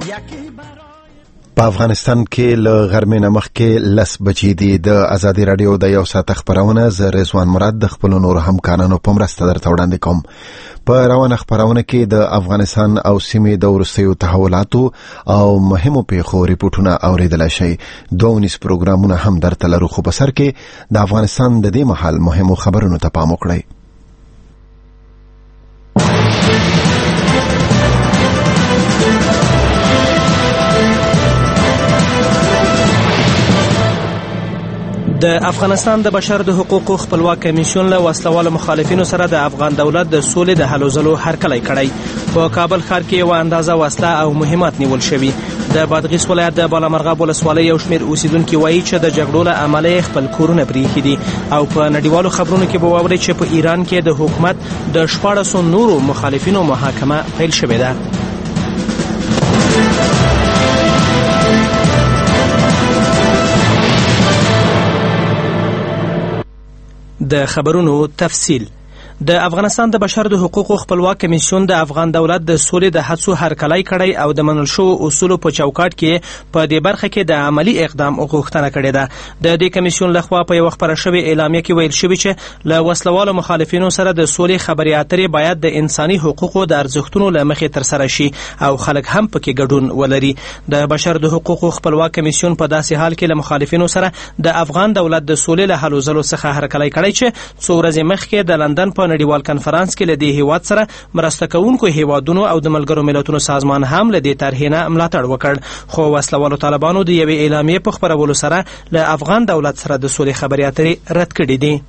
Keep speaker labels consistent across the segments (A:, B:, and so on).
A: په افغانستان کې له غرمې نه مخکې 10 بجې دي. د ازادي رادیو د یو ساعت خبرونه ز رضوان مراد د خپل نور همکارانو په مرسته درته وړاندې کوم. په روانه خبرونه کې د افغانستان او سیمې د وروستیو تحولاتو او مهمو پیښو ریپورتونه اوریدل شي. 2 پروګرامونه هم درته لرو، خو په سر کې د افغانستان د دې مهال مهمو خبرونو ته پام وکړئ.
B: د افغانستان د بشر د حقوقو خپلواک کمیسیون له وسلوالو مخالفینو سره د افغان دولت د سولې د هلو ځلو هرکلی کړی. په کابل ښار کې یو اندازه وسله او مهمات نیول شوي. د بادغیس ولایت د بالامرغاب ولسوالۍ یو شمېر اوسیدونکي وایي چې د جګړو له امله خپل کورونه پرېښي دي. او په نړیوالو خبرونو کې به واورئ چې په ایران کې د حکومت د 14 نورو مخالفینو محاکمه پیل شوې ده. د خبرونو تفصیل. د افغانستان د بشر د حقوقو خپلواک کمیسیون د افغان دولت د سولې د هڅو هرکلی کړی او د منل شوو اصولو په چوکاټ کې په دې برخه کې د عملی اقدام غوښتنه کړې ده. د دې کمیسیون لخوا په یو خبره شوې اعلامیه کې ویل شوی چې له وسلوالو مخالفینو سره د سولې خبرې اترې باید د انساني حقوقو د ارزښتونو له مخې ترسره شي او خلک هم پکې ګډون ولري. د بشر د حقوقو خپلواک کمیسیون په داسې حال کې له مخالفینو سره د افغان دولت د سولې له هلو ځلو څخه هرکلی کړی چې څو ورځې مخکې د لندن په نړیوال کنفرانس کې له دې هیواد سره مرسته کوونکو هیوادونو او د ملګرو ملتونو سازمان هم له دې طرحې نه ملاتړ وکړ. خو وسلوالو طالبانو د یوې اعلامیې په خپرولو سره له افغان دولت سره د سولې خبرې اترې رد کړې دي.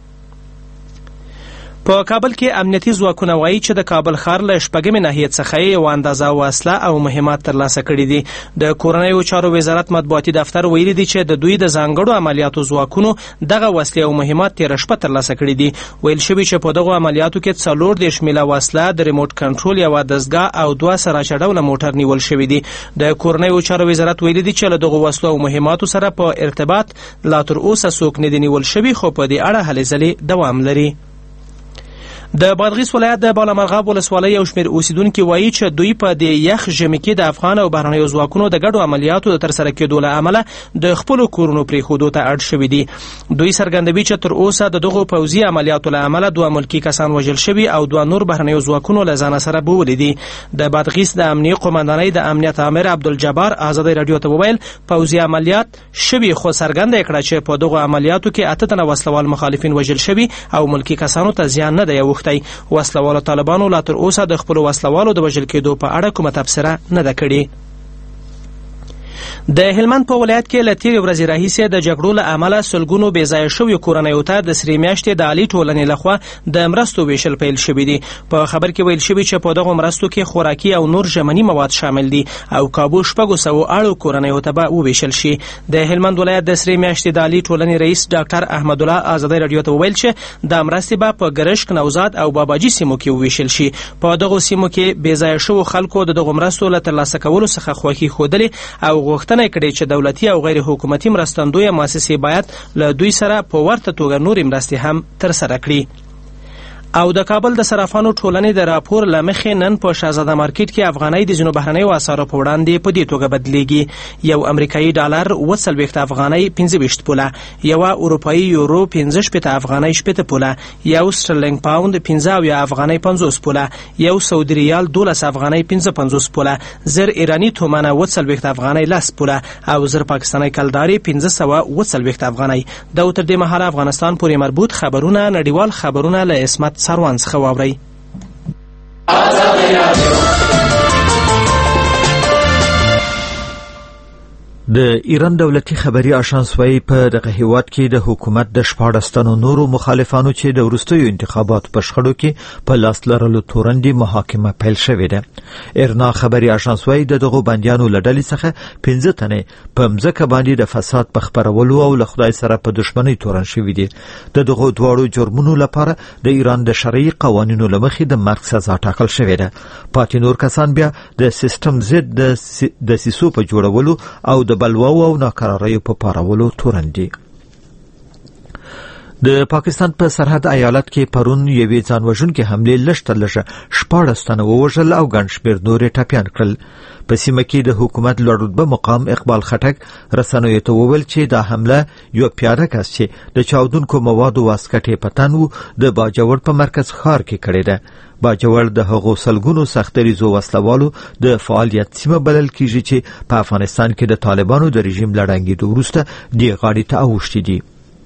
B: په کابل کې امنیتي ځواکونه وایي چې د کابل ښار له 6مې ناحیې څخه یو اندازه وسله او مهمات ترلاسه کړي دي. د کورنیو چارو وزارت مطبوعاتي دفتر ویلي دی چې د دوی د ځانګړو عملیاتو ځواکونو دغه وسلې او مهمات تېره شپه ترلاسه کړي دي. ویل شوي چې په دغو عملیاتو کې 40 میله وسله، د ریموټ کنټرول یوه دستګاه او 2 سراچه ډوله موټر نیول شوي دي. د کورنیو چارو وزارت ویلي دی چې له دغو وسلو او مهماتو سره په ارتباط لا تر اوسه څوک نه دي نیول شوي، خو په دې اړه هلې ځلې دوام لري. د بادغیس ولایت د بالامرغاب ولسوالۍ یو شمېر اوسیدونکي وایي چې دوی په دې یخ ژمي کې د افغان او بهرنیو ځواکونو د ګډو عملیاتو د ترسره کېدو له امله د خپلو کورونو پرېښودو ته اړ شوي دي. دوی څرګندوي چې تر اوسه د دغو پوځي عملیاتو له امله 2 ملکي کسان وژل شوي او 2 نور بهرنیو ځواکونو له ځانه سره بوولي دي. د بادغیس د امنیې قومندانۍ د امنیت آمر عبدالجبار ازادي رادیو ته وویل پوځي عملیات شوي، خو څرګنده کړه چې په دغو عملیاتو کې 8 تنه وسلوال مخالفین وژل شوي او ملکي کسانو ته زیان نه دی اوښتی. وسلوالو طالبانو لا تر اوسه د خپلو وسلوالو د وژل کېدو په اړه کومه تبصره نه ده کړې. د هلمند په ولایت کې له تېرې ورځې راهیسې د جګړو له امله سلګونو بې ځایه شویو کورنیو ته د سرې میاشتې د عالي ټولنې لخوا د مرستو ویشل پیل شوي دي. په خبر کې ویل شوي چې په دغو مرستو کې خوراکي او نور ژمني مواد شامل دي او کابو 600 اړو کورنیو ته به وویشل شي. د هلمند ولایت د سرې میاشتې د عالي ټولنې رئیس ډاکټر احمد الله ازادي رادیو ته وویل چې د مرستې به په ګرشک، نوزاد او باباجي سیمو کې وویشل شي. په دغو سیمو کې بې ځایه شوو خلکو د دغو مرستو له ترلاسه کولو څخه خوښي ښودلې او غوښتنه کړې چې دولتي او غیر حکومتي مرستندویه مؤسسې باید له دوی سره په ورته توګه نورې مرستې هم ترسره کړي. او د کابل د صرافانو ټولنې د راپور له مخې نن په شهزاده مارکیټ کې افغانۍ د ځینو بهرنیو اسعارو په وړاندې په دې توګه بدلیږي. یو امریکایي ډالر 40 افغانۍ 25 پوله، یوه اروپایي یورو 15 افغانۍ 8 پوله، یو سټرلینګ پاوند 15 افغانۍ 50 پوله، یو سعودي ریال 12 افغانۍ 55 پوله، زر ایرانی تومانه 40 افغانۍ 10 پوله او زر پاکستاني کلداري 1540 افغانۍ. دا تر دې مهاله افغانستان پورې مربوط خبرونه نړیوال خبرونه له اسمت سروان څخه واورئ.
C: د ایران دولتي خبري آژانس وايي په دغه هیواد کې د حکومت د 14 تنو نورو مخالفانو چې د وروستیو انتخاباتو په شخړو کې په لاس لرلو تورندې محاکمه پیل شوې ده. ایرنا خبري آژانس وايي دغه بندیانو له ډلې څخه 15 تنه په مځکه باندې د فساد په خپرولو او له خدای سره په دښمنۍ تورن شوي دي. دغه دواړو جرمونو لپاره د ایران د شرعي قوانینو له مخې د مرګ سزا ټاکل شوې ده. پاتې نور کسان بیا د سیستم ضد د سیسو په جوړولو او د بلواو او ناکراریو په پارولو تورن دي. د پاکستان په سرحد ایالت کې پرون یوې ځانوژونکې حملې لږ تر لږه 14 تنه ووژل او ګڼ شمېر نور یې ټپیان کړل. په سیمه کې د حکومت لوړ رتبه مقام اقبال خټک رسنیو ته وویل چې دا حمله یو پیاده کس چې د چاودونکو موادو واسکټې په تن و د باجوړ په مرکز ښار کې کړې ده. باجوړ د هغو سلګونو سختریزو وسلوالو د فعالیت سیمه بلل کیږي چې په افغانستان کې د طالبانو د رژیم لړنګېدو وروسته دې غاړې ته اوښتي دي.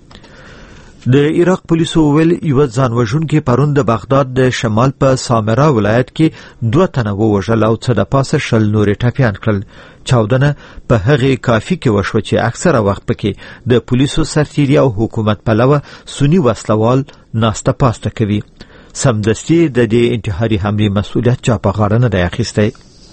C: د عراق پولیسو ویل یو ځانوژونکي پرون د بغداد د شمال په سامرا ولایت کې 2 تنه ووژل او څه د پاسه 20 نورې ټپیان کړل. چاودنه په هغې کافي کې وشوه چې اکثره وخت پکې د پولیسو سرتیري او حکومت پلوه سني وسلوال ناسته پاسته کوي. سمدستي د دې انتحاري حملې مسؤلیت چا په غاړه نه دی اخیستی.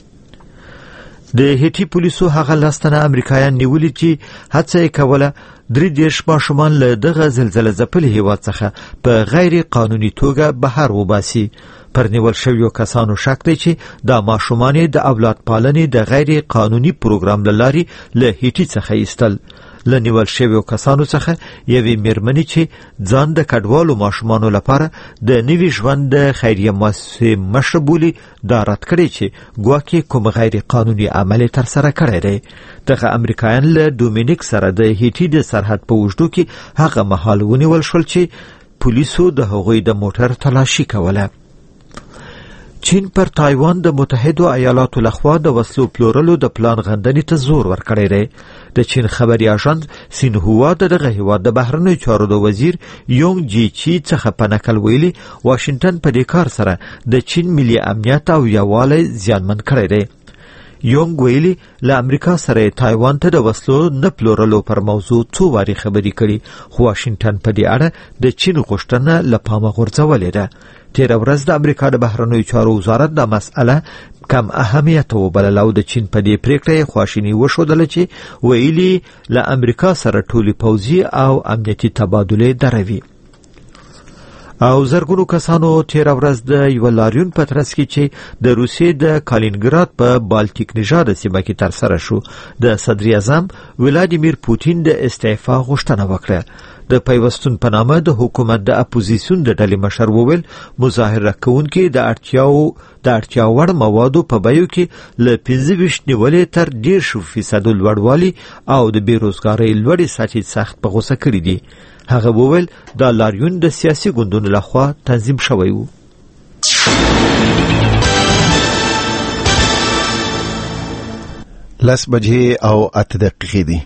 C: د هیټي پولیسو هغه 10 تنه امریکایان نیولي چې هڅه یې کوله 3 ماشومان له دغه زلزله ځپلي هیواد څخه په غیر قانوني توګه بهر وباسي. پر نیول شویو کسانو شک دی چې دا ماشومان د اولاد پالنې د غیر قانوني پروګرام له لارې له هیټي څخه ایستل. له نیول شویو کسانو څخه یوې میرمنې چې ځان د کډوالو ماشومانو لپاره د نوي ژوند د خیریه مؤسسې مشر بولي دا رد کړی چې ګواکې کوم غیر قانوني عمل یې ترسره کړی دی. دغه امریکایان له ډومینیک سره د هیټي د سرحد په اوږدو کې هغه مهال ونیول شول چې پولیسو د هغوی د موټر تلاشي کوله. چین پر تایوان د متحدو ایالاتو لخوا د وسلو پلورلو د پلان غندنې ته زور ورکړی دی. د چین خبري اژانس سینهوا دغه هیواد د بهرنیو چارو د وزیر یونګ جی چی څخه په نقل ویلي واشنگټن په دې کار سره د چین ملي امنیت او یووالی زیانمن کړی دی. یونګ ویلي له امریکا سره تایوان ته د وسلو نه پلورلو پر موضوع 2 واري خبرې کړي خو واشنگټن په دې اړه د چین غوښتنه له پامه غورځولې ده. تیر ورځ د امریکا د بهرنیو چارو وزارت دا مسأله کم اهمیت وبلله او د چین په دې پریکړه خواشیني وښودله چې ویلي له امریکا سره ټولي پوځي او امنیتي تبادله دروي. او زرګونو کسانو تیر ورځ د یو لاریون په ترڅ کې چې د روسیې د کالینګراد په بالټیک نژاد سیمه کې ترسره شو د صدر اعظم ولادیمیر پوتین د استعفا غوښتنه وکړه. د پیوستون په نامه د حکومت د اپوزیسیون د ډلې مشر وویل مظاهره کوونکي د اړتیا وړ موادو په بیو کې له 25 نیولې تر 10% لوړوالي او د بیروزګارۍ لوړې سطحې سخت په غوسه کړي دي. هغه وویل دا لاریون د سیاسي ګوندونو لخوا تنظیم شوی و.
A: 10 بجې او 8 دقیقې دي.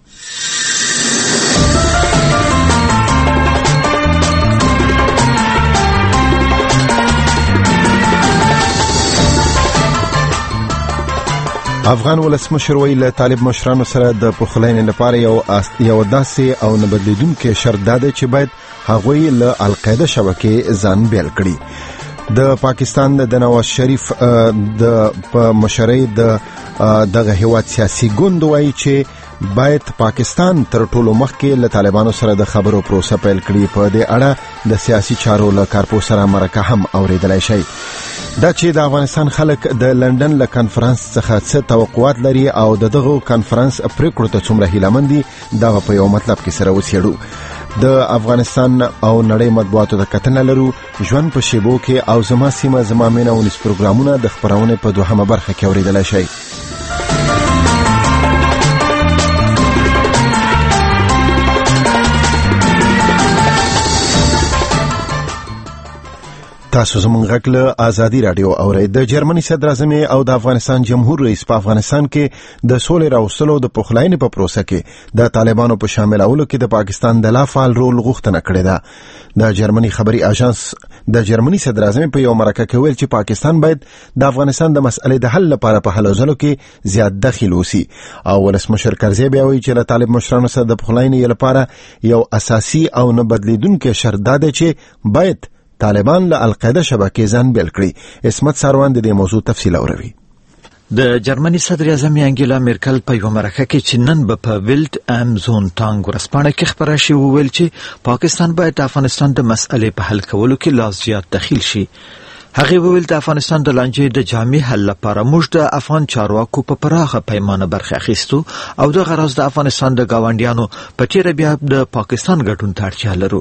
A: افغان ولسمشر ویل طالب مشرانو سره د پخلاینې لپاره یو داسې او نه بدلیدونکې شرط ده چې باید هغوی له القاعده شبکې ځان بیل کړي. د پاکستان د نواز شریف د مشرۍ دغه هیواد سیاسي ګوند وایي چې باید پاکستان تر ټولو مخکې له طالبانو سره د خبرو پروسه پیل کړي. په دې اړه د سیاسي چارو له کارپوه سره مرکه هم اوریدلای شي. دا چې د افغانستان خلک د لندن له کانفرنس څخه څه توقعات لري او دغه کانفرنس پریکړو ته څومره هیلهمند دي دا په یو مطلب کې سره وسیړو. د افغانستان او نړۍ مطبوعاتو ته کتنه لرو. ژوند په شیبو کې او زما سیمه زما مینه ونیس پروګرامونه د خبرونه په 2مه برخه کې اوریدلای شي. تاسو زموږ غږ له آزادي رادیو اورئ. د جرمني صدر اعظم او د افغانستان جمهور رئیس په افغانستان کې د سولې راوستلو د پخلاینې په پروسه کې د طالبانو په شاملولو کې د پاکستان د لا فعال رول غوښتنه کړې ده. د جرمني خبري اژانس د جرمني صدر اعظم په یو مرکه کې ویل چې پاکستان باید د افغانستان د مسئلې د حل لپاره په هلو ځلو کې زیات دخیل وسی. او ولسمشر کرزی بیا وایي چې له طالب مشرانو سره د پخلاینې لپاره یو اساسي او نه بدلیدونکې شرط ده چې باید طالبان له القاعده شبکې ځان بیل کړي. اسمت ساروان د دې موضوع تفصیل اوروي.
C: د جرمني صدر اعظم انګیلا مرکل په یو مرکه کې چې نن به په ویلډ ام زون تانګ ورسپانه کې خبره شي وویل چې پاکستان باید د افغانستان د مسئلې په حل کولو کې لا زیات دخیل شي. هغه وویل د افغانستان د لانجې د جامع حل لپاره موږ د افغان چارواکو په پراخه پیمانه برخه اخیستو او د غرض د افغانستان د گاونډیانو په تیر بیا د پاکستان ګټون ته اړتیا لرو.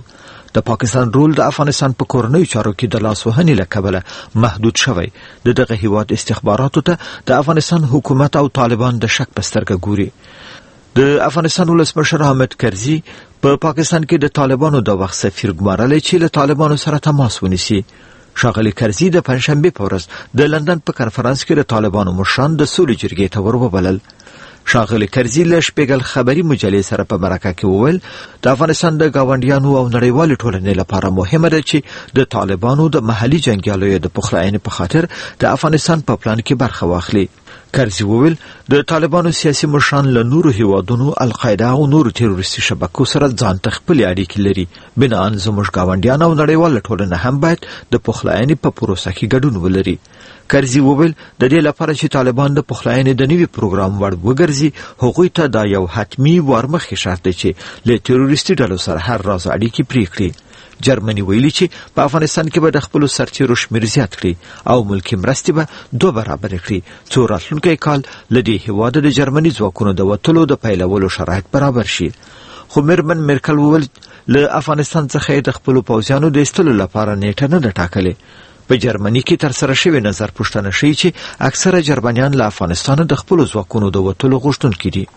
C: د پاکستان رول د افغانستان په کورنیو چارو کې د لاسوهنې له کبله محدود شوی. دغه هیواد استخباراتو ته د افغانستان حکومت او طالبان د شک په سترګه ګوري. د افغانستان ولسمشر حامد کرزي په پاکستان کې د طالبانو د وخت سفیر ګمارلی چې له طالبانو سره تماس ونیسي. ښاغلي کرزي د پنځشنبې په ورځ د لندن په کنفرانس کې د طالبانو مشران د سولې جرګې ته وروبلل. ښاغلي کرزي له شپږل خبري مجلې سره په مرکه کې وویل د افغانستان د ګاونډیانو او نړیوالې ټولنې لپاره مهمه ده چې د طالبانو د محلي جنګیالیو د پخلاینې په خاطر د افغانستان په پلان کې برخه واخلي. کرزي وویل د طالبانو سیاسي مشران له نورو هیوادونو القاعده او نورو تروریستي شبکو سره ځان ته خپل اړیکې لري. بناً زموږ ګاونډیان او نړیواله ټولنه هم باید د پخلاینې په پروسه کې ګډون ولري. کرزي وویل د دې لپاره چې طالبان د پخلاینې د نوي پروګرام وړ وګرځي هغوی ته دا یو حتمي ورمخکې شرط دی چې له تروریستي ډلو سره هر راز اړیکې پرې کړي. جرمني ویلي چې په افغانستان کې به د خپل سرتیرو شمیر زیات کړي او ملکی مرستې به 2 برابر کړي څو راتلونکي کال لدی هیواد د جرمني ځواکونو د وټلو د پیلولو شرایط برابر شي. خو میرمن میرکل وویل له افغانستان څخه د خپل پوځیانو د ایستلو لپاره نیټه نه ده ټاکلې. په جرمني کې تر سره شوی نظر پوښتنه شي چې اکثره جرمنیان له افغانستان د خپل ځواکونو د وټلو غوښتونکي دي.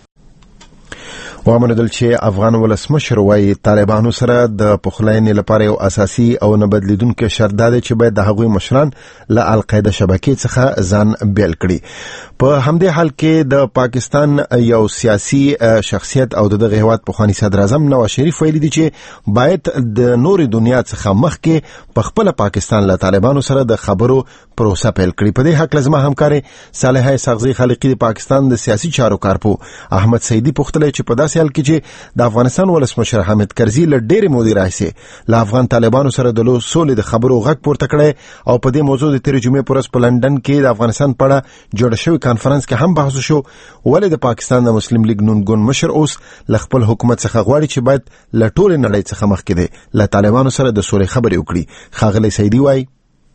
A: وامندل چې افغان ولسمشر وايي طالبانو سره د پخلاینې لپاره یو اساسي او نه بدلیدونکو شرط دی چې باید د هغوی مشران له القاعده شبکې څخه ځان بیل کړي. په همدې حال کې د پاکستان یو سیاسي شخصیت او دغه هیواد پخوانی صدر اعظم نواز شریف ویلي دي چې باید د نور دنیا څخه مخکې په خپل پاکستان له طالبانو سره د خبرو پروسه پیل کړي. په دې حق لازمه همکاري صالحه سغزي خالقي د پاکستان د سیاسي چارو کارپو احمد سیدی پختلی چې په حال کې چې د افغانستان ولسمشر حامد کرزي له ډېرې مودې راهیسې له افغان طالبانو سره د سولې د خبرو غږ پورته کړی او په دې موضوع د تېرې جمعې په ورځ په لندن کې د افغانستان په اړه جوړ شوی کانفرنس کې هم بحث شو. ولې د پاکستان د مسلم لیگ نون ګوند مشر اوس له خپل حکومت څخه غواړي چې باید له ټولې نړۍ څخه مخکې دی له طالبانو سره د سولې خبرې وکړي. ښاغلی سیدي وایي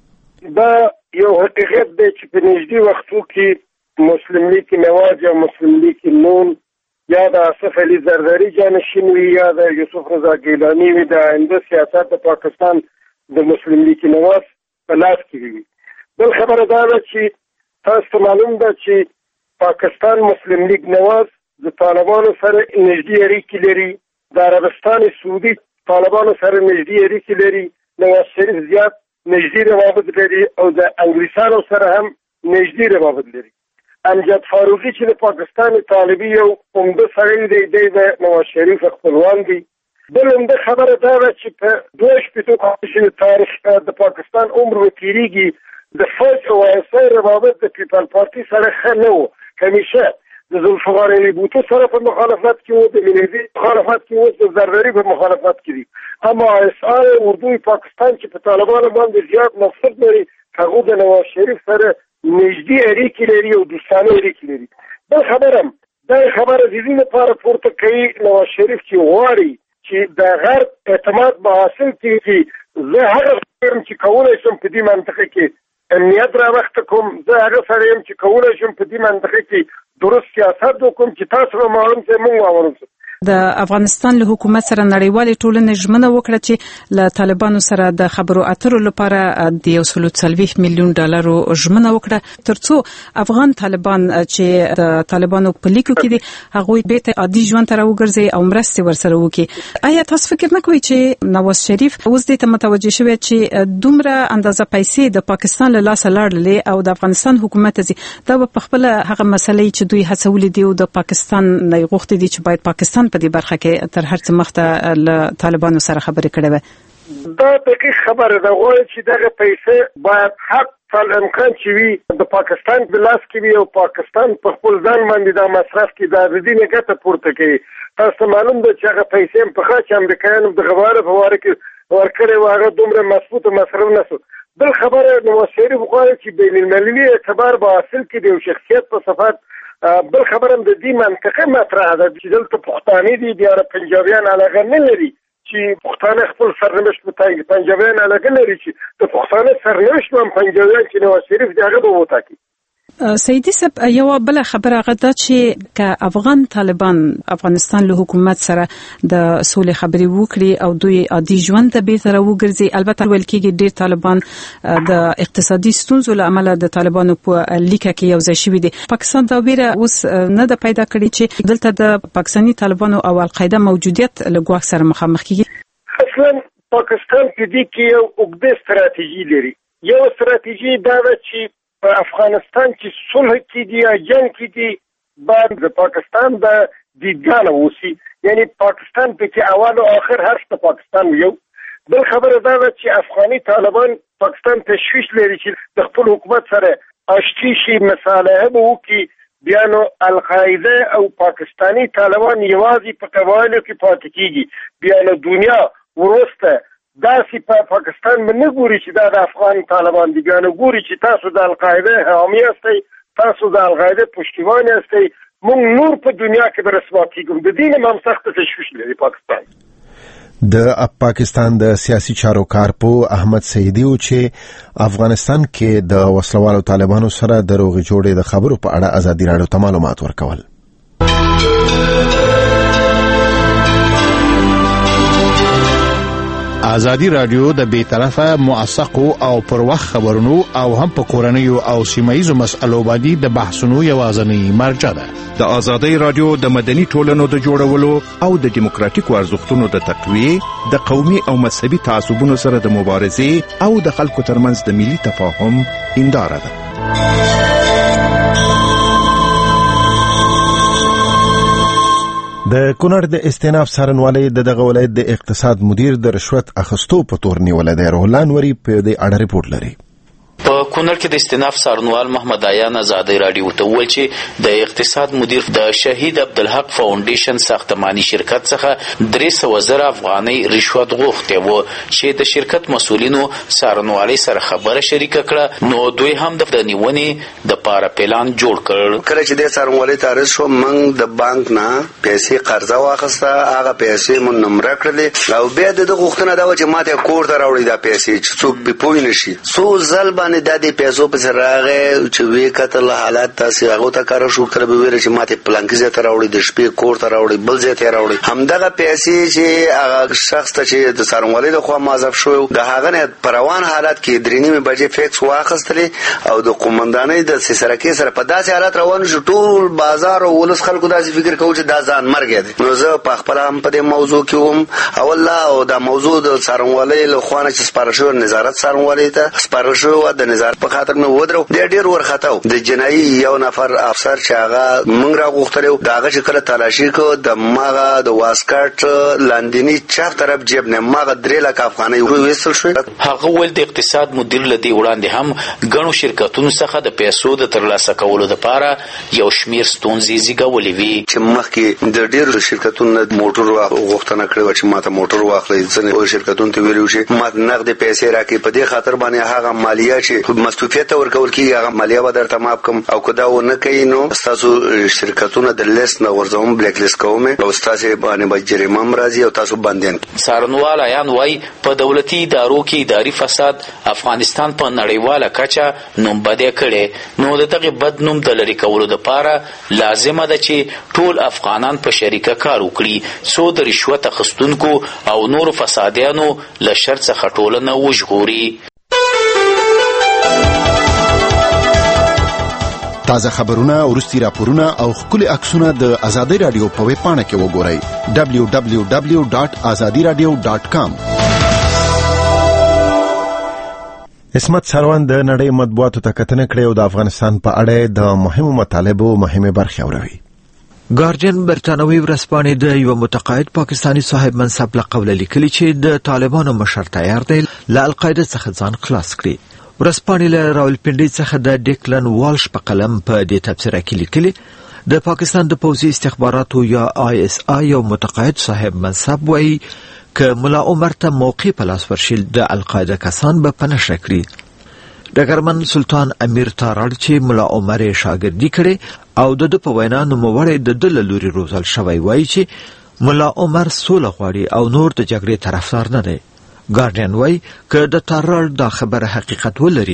D: دا یو حقیقت دی چې په نږدې وختو کې مسلم لیگ نواز یا مسلم لیگ نون یا د آصف علي زرداری جانشین وي یا د یوسف رضا ګیلاني وي د آینده سیاست د پاکستان د مسلم لیگ نواز په لاس کې وي. بل خبره دا ده چې تاسو ته معلوم ده چې پاکستان مسلم لیگ نواز د طالبانو سره نږدې اړیکې لري. د عربستان سعودي طالبانو سره نږدې اړیکې لري. نواز شریف زیات نږدې روابط لري او د انګلیسانو سره هم نږدې روابط لري. امجد فاروقي چې د پاکستان طالبي یو عمده سړی دی د نواز شریف خپلوان دی. بل عمده خبره دا ده چې په 2 کال تاریخ د پاکستان عمر وتیریږي د فوج او اسای روابط د پیپل پارټي سره ښه نه وو. همیشه د ذوالفقار علي بوټو سره په مخالفت کې وو، د ملیزي مخالفت کې وو، د زرداری په مخالفت کې دي. اما اسای اردوی پاکستان چې په طالبانو باندې زیات نفرت لري هغه د نواز شریف سره نږدې اړیکې لري او دوستانه اړیکې لري. بل خبره دا خبره د دې لپاره پورته کوي نواز شریف چې غواړي چې د غرب اعتماد به حاصل کړي چې زه هغه یم چې کولی شم په دې منطقه کې امنیت راوخته کوم، زه هغه سړی یم چې کولی شم په دې منطقه کې درست سیاست وکړم چې تاسو به معلوم شئ موږ معلوم شو.
E: د افغانستان له حکومت سره نړیوالې ټولنې ژمنه وکړه چې له طالبانو سره د خبرو اترو لپاره د 140 میلیون ډالرو ژمنه وکړه ترڅو افغان طالبان چې د طالبانو په لیکو کې دي هغوی به عادي ژوند ته راوګرځي او مرستې ورسره وکړي. آیا تاسو فکر نه کوئ چې نواز شریف اوس دې ته متوجه شوی چې دومره اندازه پیسې د پاکستان له لاسه لاړلې او د افغانستان حکومت دا په خپل هغه مسلې چې دوی هڅولې دي او د پاکستان نه غوښتي دي چې باید پاکستان په دې برخه کې تر هر څه مخته له طالبانو سره خبرې کړې وي؟
D: دا دقیق خبره ده. غواړي چې دغه پیسې باید حق فل امکان چې وي د پاکستان په لاس کې وي او پاکستان په خپل ځان باندې دا مصرف کې د دې ګټه پورته کوي. تاسو معلوم ده چې هغه پیسې په خاص امریکایانو د غواره په واره کې ورکړې و هغه دومره مضبوط مصرف نه شو. بل خبره نواز شریف غواړي چې بین المللي اعتبار به حاصل کړي او شخصیت په صفات. بل خبره د دې منطقه مطرح ده چې دلته پښتانه دي د پنجابیان علاقه نه لري چې پښتانه خپل سرنوشت په پنجابیان علاقه لري چې د پښتانه سرنوشت هم پنجابیان چې نواز شریف دغه به وټاکي.
E: سیدی صاحب یو بل خبره غدا چې ک افغان طالبان افغانستان له حکومت سره د سولې خبرې وکړي او دوی عادي ژوند ته به تر وګرځي. البته ویل کېږي ډېر طالبان د اقتصادي ستونزو له امله د طالبانو په لیکه کې یو ځای شوي دي. پاکستان دا ویره اوس نه د پیدا کړی چې دلته د پاکستاني طالبانو او القاعده موجودیت له ګواښ سره مخامخ کیږي.
D: اصلا پاکستان په دې کې یو اوږده ستراتیژي لري. یو ستراتیژي دا ده چې په افغانستان کې صلح کې دي یا جنگ کې دي باید د پاکستان د دیدګانه وسی، یعنی پاکستان په کې اول او آخر هر څه پاکستان یو. بل خبره دا ده چې افغاني طالبان پاکستان تشویش لري چې د خپل حکومت سره آشتی شي، مصالحه به وکړي. بیا نو القاعده او پاکستانی طالبان یوازې په قبایلو کې پاتې کیږي. بیا نو دنیا ورسته داسې په پاکستان باندې نه ګوري چې دا د افغان طالبان دي، ګانه ګوري چې تاسو د القاعده حامی یاستئ، تاسو د القاعده پشتیبان یاستئ، موږ نور په دنیا کې به رسوا کیږو. د دې نه هم سخت تشویش لري پاکستان.
A: د پاکستان د سیاسي چارو کارپو احمد سیدی او چې افغانستان کې د وسلوالو طالبانو سره د روغ جوړې د خبرو په اړه ازادي راډیو ته معلومات ورکول.
F: ازادي رادیو د بیطرفه موثقو او پر وخت خبرونو او هم په کورنیو او سیمایي مسألو باندې د بحثونو یوازنی مرجع ده.
G: د ازادي رادیو د مدني ټولنو د جوړولو او د دیموکراتیکو ارزښتونو د تقویه، د قومي او مذهبي تعصبونو سره د مبارزې او د خلکو ترمنځ د ملي تفاهم هنداره ده.
A: د کونړ د استیناف څارنوالۍ دغه ولایت د اقتصاد مدیر د رشوت اخیستو په تور نیولې دی. روحلان وری په دې اړه ریپورت لري.
H: په کونړ کې د استیناف څارنوال محمد عیان ازادي راډیو ته وویل چې د اقتصاد مدیر د شهید عبدالحق فاونډیشن ساختماني شرکت څخه 300,000 افغانۍ رشوت غوښتي وو چې د شرکت مسؤلینو څارنوالۍ سره خبره شریکه کړه، نو دوی هم د نیونې د پاره پلان جوړ کړ.
I: کله چې د څارنوالۍ تعرض شو، موږ د بانک نه پیسې قرضه واخیسته، هغه پیسې مون نمبر کړلې او بیا د غوښتنه دا و چې ماته کور ته راوړي دا پیسې چې څوک به پوه نشي. سو ځل باندې د دې پیسو په سر راغې چې وی کتل حالات تاسو هغه ته کار شو کړو، به ویل چې ماته پلانکیزه ته راوړي، د شپې کور ته راوړي، بل ځای ته راوړي. همدغه پیسې چې هغه شخص ته چې د څارنوالۍ د خوا معذف شو، د هغه نه پروان حالات کې 3:30 بجې فیکس واخستلې او د قومندانۍ د سرکې سره په داسې حالات روان شو، ټول بازار او ولس خلکو داسې فکر کوي چې دا ځان مرګ دی. نو زه په خپل هم په دې موضوع کې هم او الله او دا موضوع د څارنوالۍ له خوا نه چې سپارښت شو نظارت څارنوالۍ ته سپارښت شو د نظارت په خاطر نو ودرو ډېر ورخاتو د جنایي یو نفر افسر چې هغه موږ را غوښتلو داغه چې کله تلاشي کو د ماغه د واسکټ لاندینی چپ طرف جیب نه ماغه 3 لک افغانۍ وېستل شو.
H: هغه ول د اقتصاد مدیر لدی وړاندې هم غنو شرکتونو څخه د پیسو د ترلاسه کولو لپاره یو شمیر ستونزې زیږولې وي
I: چې مخکې د ډېر شرکتونو موټر غوښتنه کړې چې ماته موټر واخلې، ځنې شرکتونو ته ویلو چې ماته نقد پیسې راکې، په دې خاطر باندې هغه مالیه چې مستوفیت ورکول کیږي هغه مالیه به درته معاف کوم، او کدا و نه کوي نو تاسو شرکتونه د لیست نه ورځوم، بلیک لیست کوم او تاسو باندې به جریمه مرضی او تاسو باندې.
H: څارنوال عیان وای په دولتي ادارو کې اداري فساد افغانستان په نړیواله کچه نوم بده کړي، نو دغه بد نوم د لری کولو لپاره لازمه ده چې ټول افغانان په شریکه کار وکړي، سو د رشوت اخیستونکو او نور فسادیانو له شر څخه ټولنه وژغوري.
A: تازه خبرونه، ورستي راپورونه او خولي عکسونه د ازادي رادیو په ویب پاڼه کې وګورئ www.azadiradio.com. اسمت سروان د نړۍ مطبوعاتو ته کتنه کړې او د افغانستان په اړه د مهمو مطالبو مهمه برخه اوري.
C: ګارډین برتانوي ورسپانې د یو متقاعد پاکستانی صاحب منصب له قوله لیکلي چې د طالبانو مشر تیار دی له القاعده څخه ځان خلاص کړي. ورسپانې له راولپنډي څخه د ډیکلن والش په قلم په دې تبصره کې لیکلي د پاکستان د پوځي استخباراتو یا ISI یو متقاعد صاحب منصب وایي که ملا عمر ته موقع په لاس ورشي د القاعده کسان به پنهشه کړي. ډګرمن سلطان امیر تارړ چې ملا عمر شاګردي کړي او د په وینا نوموړی د دل لوري روزل شوی وایي چې ملا عمر سوله غواړي او نور د جګړې طرفدار نه دی. ګارډین وایي که د تارړ دا خبره حقیقت ولري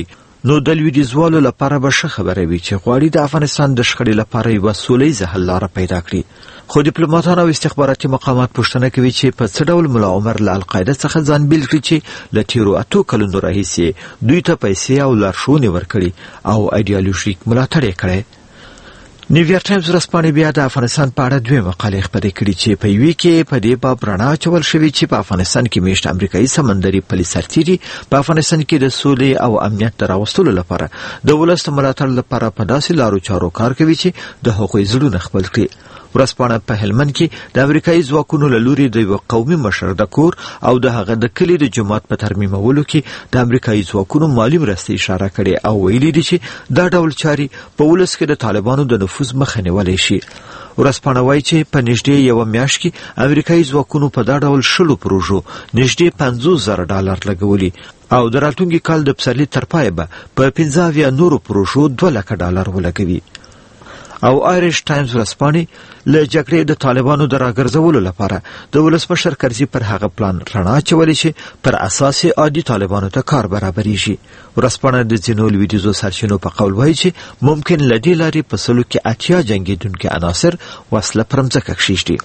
C: نو د لویدیځوالو لپاره به ښه خبره وي چې غواړي د افغانستان د شخړې لپاره یوه سولیزه حل لاره پیدا کړي. خو ډیپلوماټان او استخباراتي مقامات پوښتنه کوي چې په څه ډول ملا عمر له القاعده څخه ځان بیل کړي چې له تیرو 8 کلونو راهیسې دوی ته پیسې او لارښوونې ورکړي او ایډیالوژیک ملاتړ یې کړی. نیویارک ټایمز ورځپاڼې بیا د افغانستان په اړه 2 مقالې خپرې کړي چې په یوې کې په دې باب رڼا اچول شوې چې په افغانستان کې میشت امریکایي سمندري پلي سرتیري په افغانستان کې د سولې او امنیت د راوستلو لپاره د ولس ملاتړ لپاره په داسې لارو چارو کار کوي چې د هغوی زړونه خپل کړي. ورځپاڼه په هلمند کې د امریکایي ځواکونو له لوري د یو قومي مشر د کور او د هغه د کلي د جومات په ترمیمولو کې د امریکایي ځواکونو مالی مرستې اشاره کړې او ویلي دي چې دا ډول چاري په ولس کې د طالبانو د نفوذ مخه نیولی شي. ورځپاڼه وایي چې په نږدې یوه میاشت کې امریکایي ځواکونو په دا ډول 10 پروژو نږدې $50,000 لګولي او د راتلونکي کال د پسرلي تر پایه به په 15 نورو پروژو $200,000 ولګوي. او آیریش ټایمز ورځپاڼې له جګړې د طالبانو د راګرځولو لپاره د ولسمشر کرزي پر هغه پلان رڼا اچولې چې پر اساس عادي طالبانو ته کار برابرېږي. ورځپاڼه د ځینو لویدیځو سرچینو په قول وایي چې ممکن له دې لارې په سلو کې 80 جنګېدونکي عناصر وسله پر مځکه کښېږدي.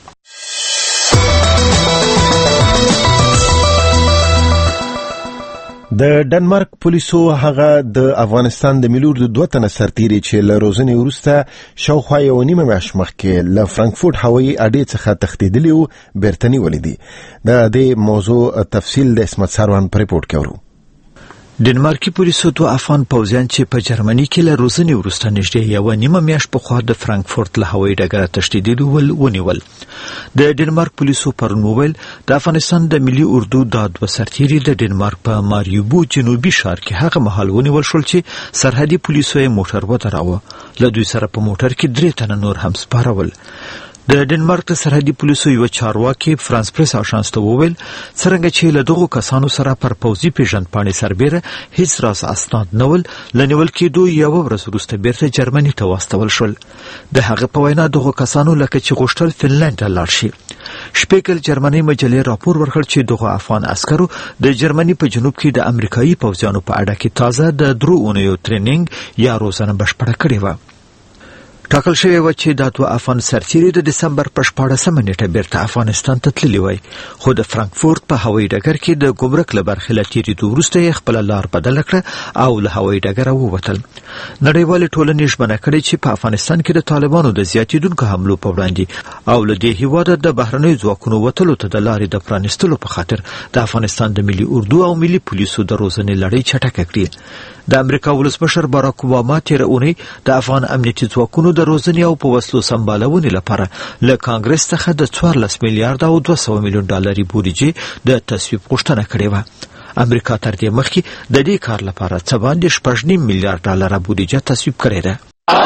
A: د ډنمارک پولیسو هغه د افغانستان د ملي اردو 2 تنه سرتیري چې له روزنې وروسته شاوخوا 1.5 میاشت مخکې له فرانکفورت هوایي اډې څخه تښتېدلي وو بیرته نیولي دي. د دې موضوع تفصیل د اسمت ساروان په ریپورت کې اورو.
C: ډنمارکي پولیسو 2 افغان پوځیان چې په جرمني کې له روزنې وروسته نږدې 1.5 میاشت پخوا د فرانکفورت له هوایي ډګره تښتېدلي ونیول. د ډنمارک پولیسو پرون وویل د افغانستان د ملي اردو د 2 سرتیري د ډنمارک په ماریوبو جنوبي ښار کې هغه مهال ونیول شول چې سرحدي پولیسو یې موټر ودراوه. له دوی سره په موټر کې 3 تنه نور هم سپارول. د ډنمارک د سرحدي پولیسو یو چارواکي فرانس پریس آژانس ته وویل څرنګه چې له دغو کسانو سره پر پوځي پیژندپاڼې سربیره هیڅ راز اسناد نه ول، له نیول کېدو یوه ورځ وروسته بیرته جرمني ته واستول شول. د هغه په وینا دغو کسانو لکه چې غوښتل فنلنډ ته لاړ شي. شپیګل جرمني مجلې راپور ورکړ چې دغو افغان عسکرو د جرمني په جنوب کې د امریکایي پوځیانو په اډه کې تازه د 3 اونیو ټریننګ یا روزنه بشپړه کړې وه. ټاکل شوی و چې دا 2 افغان سرتیري د دسمبر په 14مه نیټه بیرته افغانستان ته تللي وای، خو د فرانکفورت په هوایي ډګر کې د ګمرک له برخې له تېرېدو وروسته یې خپله لار بدله کړه او له هوایي ډګره ووتل. نړیوالې ټولنې ژمنه کړې چې په افغانستان کې د طالبانو د زیاتېدونکو حملو په وړاندې او له دې هېواده د بهرنیو ځواکونو وتلو ته د لارې د پرانیستلو په خاطر د افغانستان د ملي اردو او ملي پولیسو د روزنې لړۍ چټکه کړي. د امریکا ولسمشر باراک اوباما تېره اونۍ د افغان امنیتي ځواکونو د روزنې او په وسلو سمبالونې لپاره له کانګرس څخه د 14 میلیارډ او 200 میلیون ډالري بودیجې د تصویب غوښتنه کړې وه. امریکا تر دې مخکې د دې کار لپاره څه باندې 6.5 میلیارډ ډالره بودیجه تصویب کړې ده.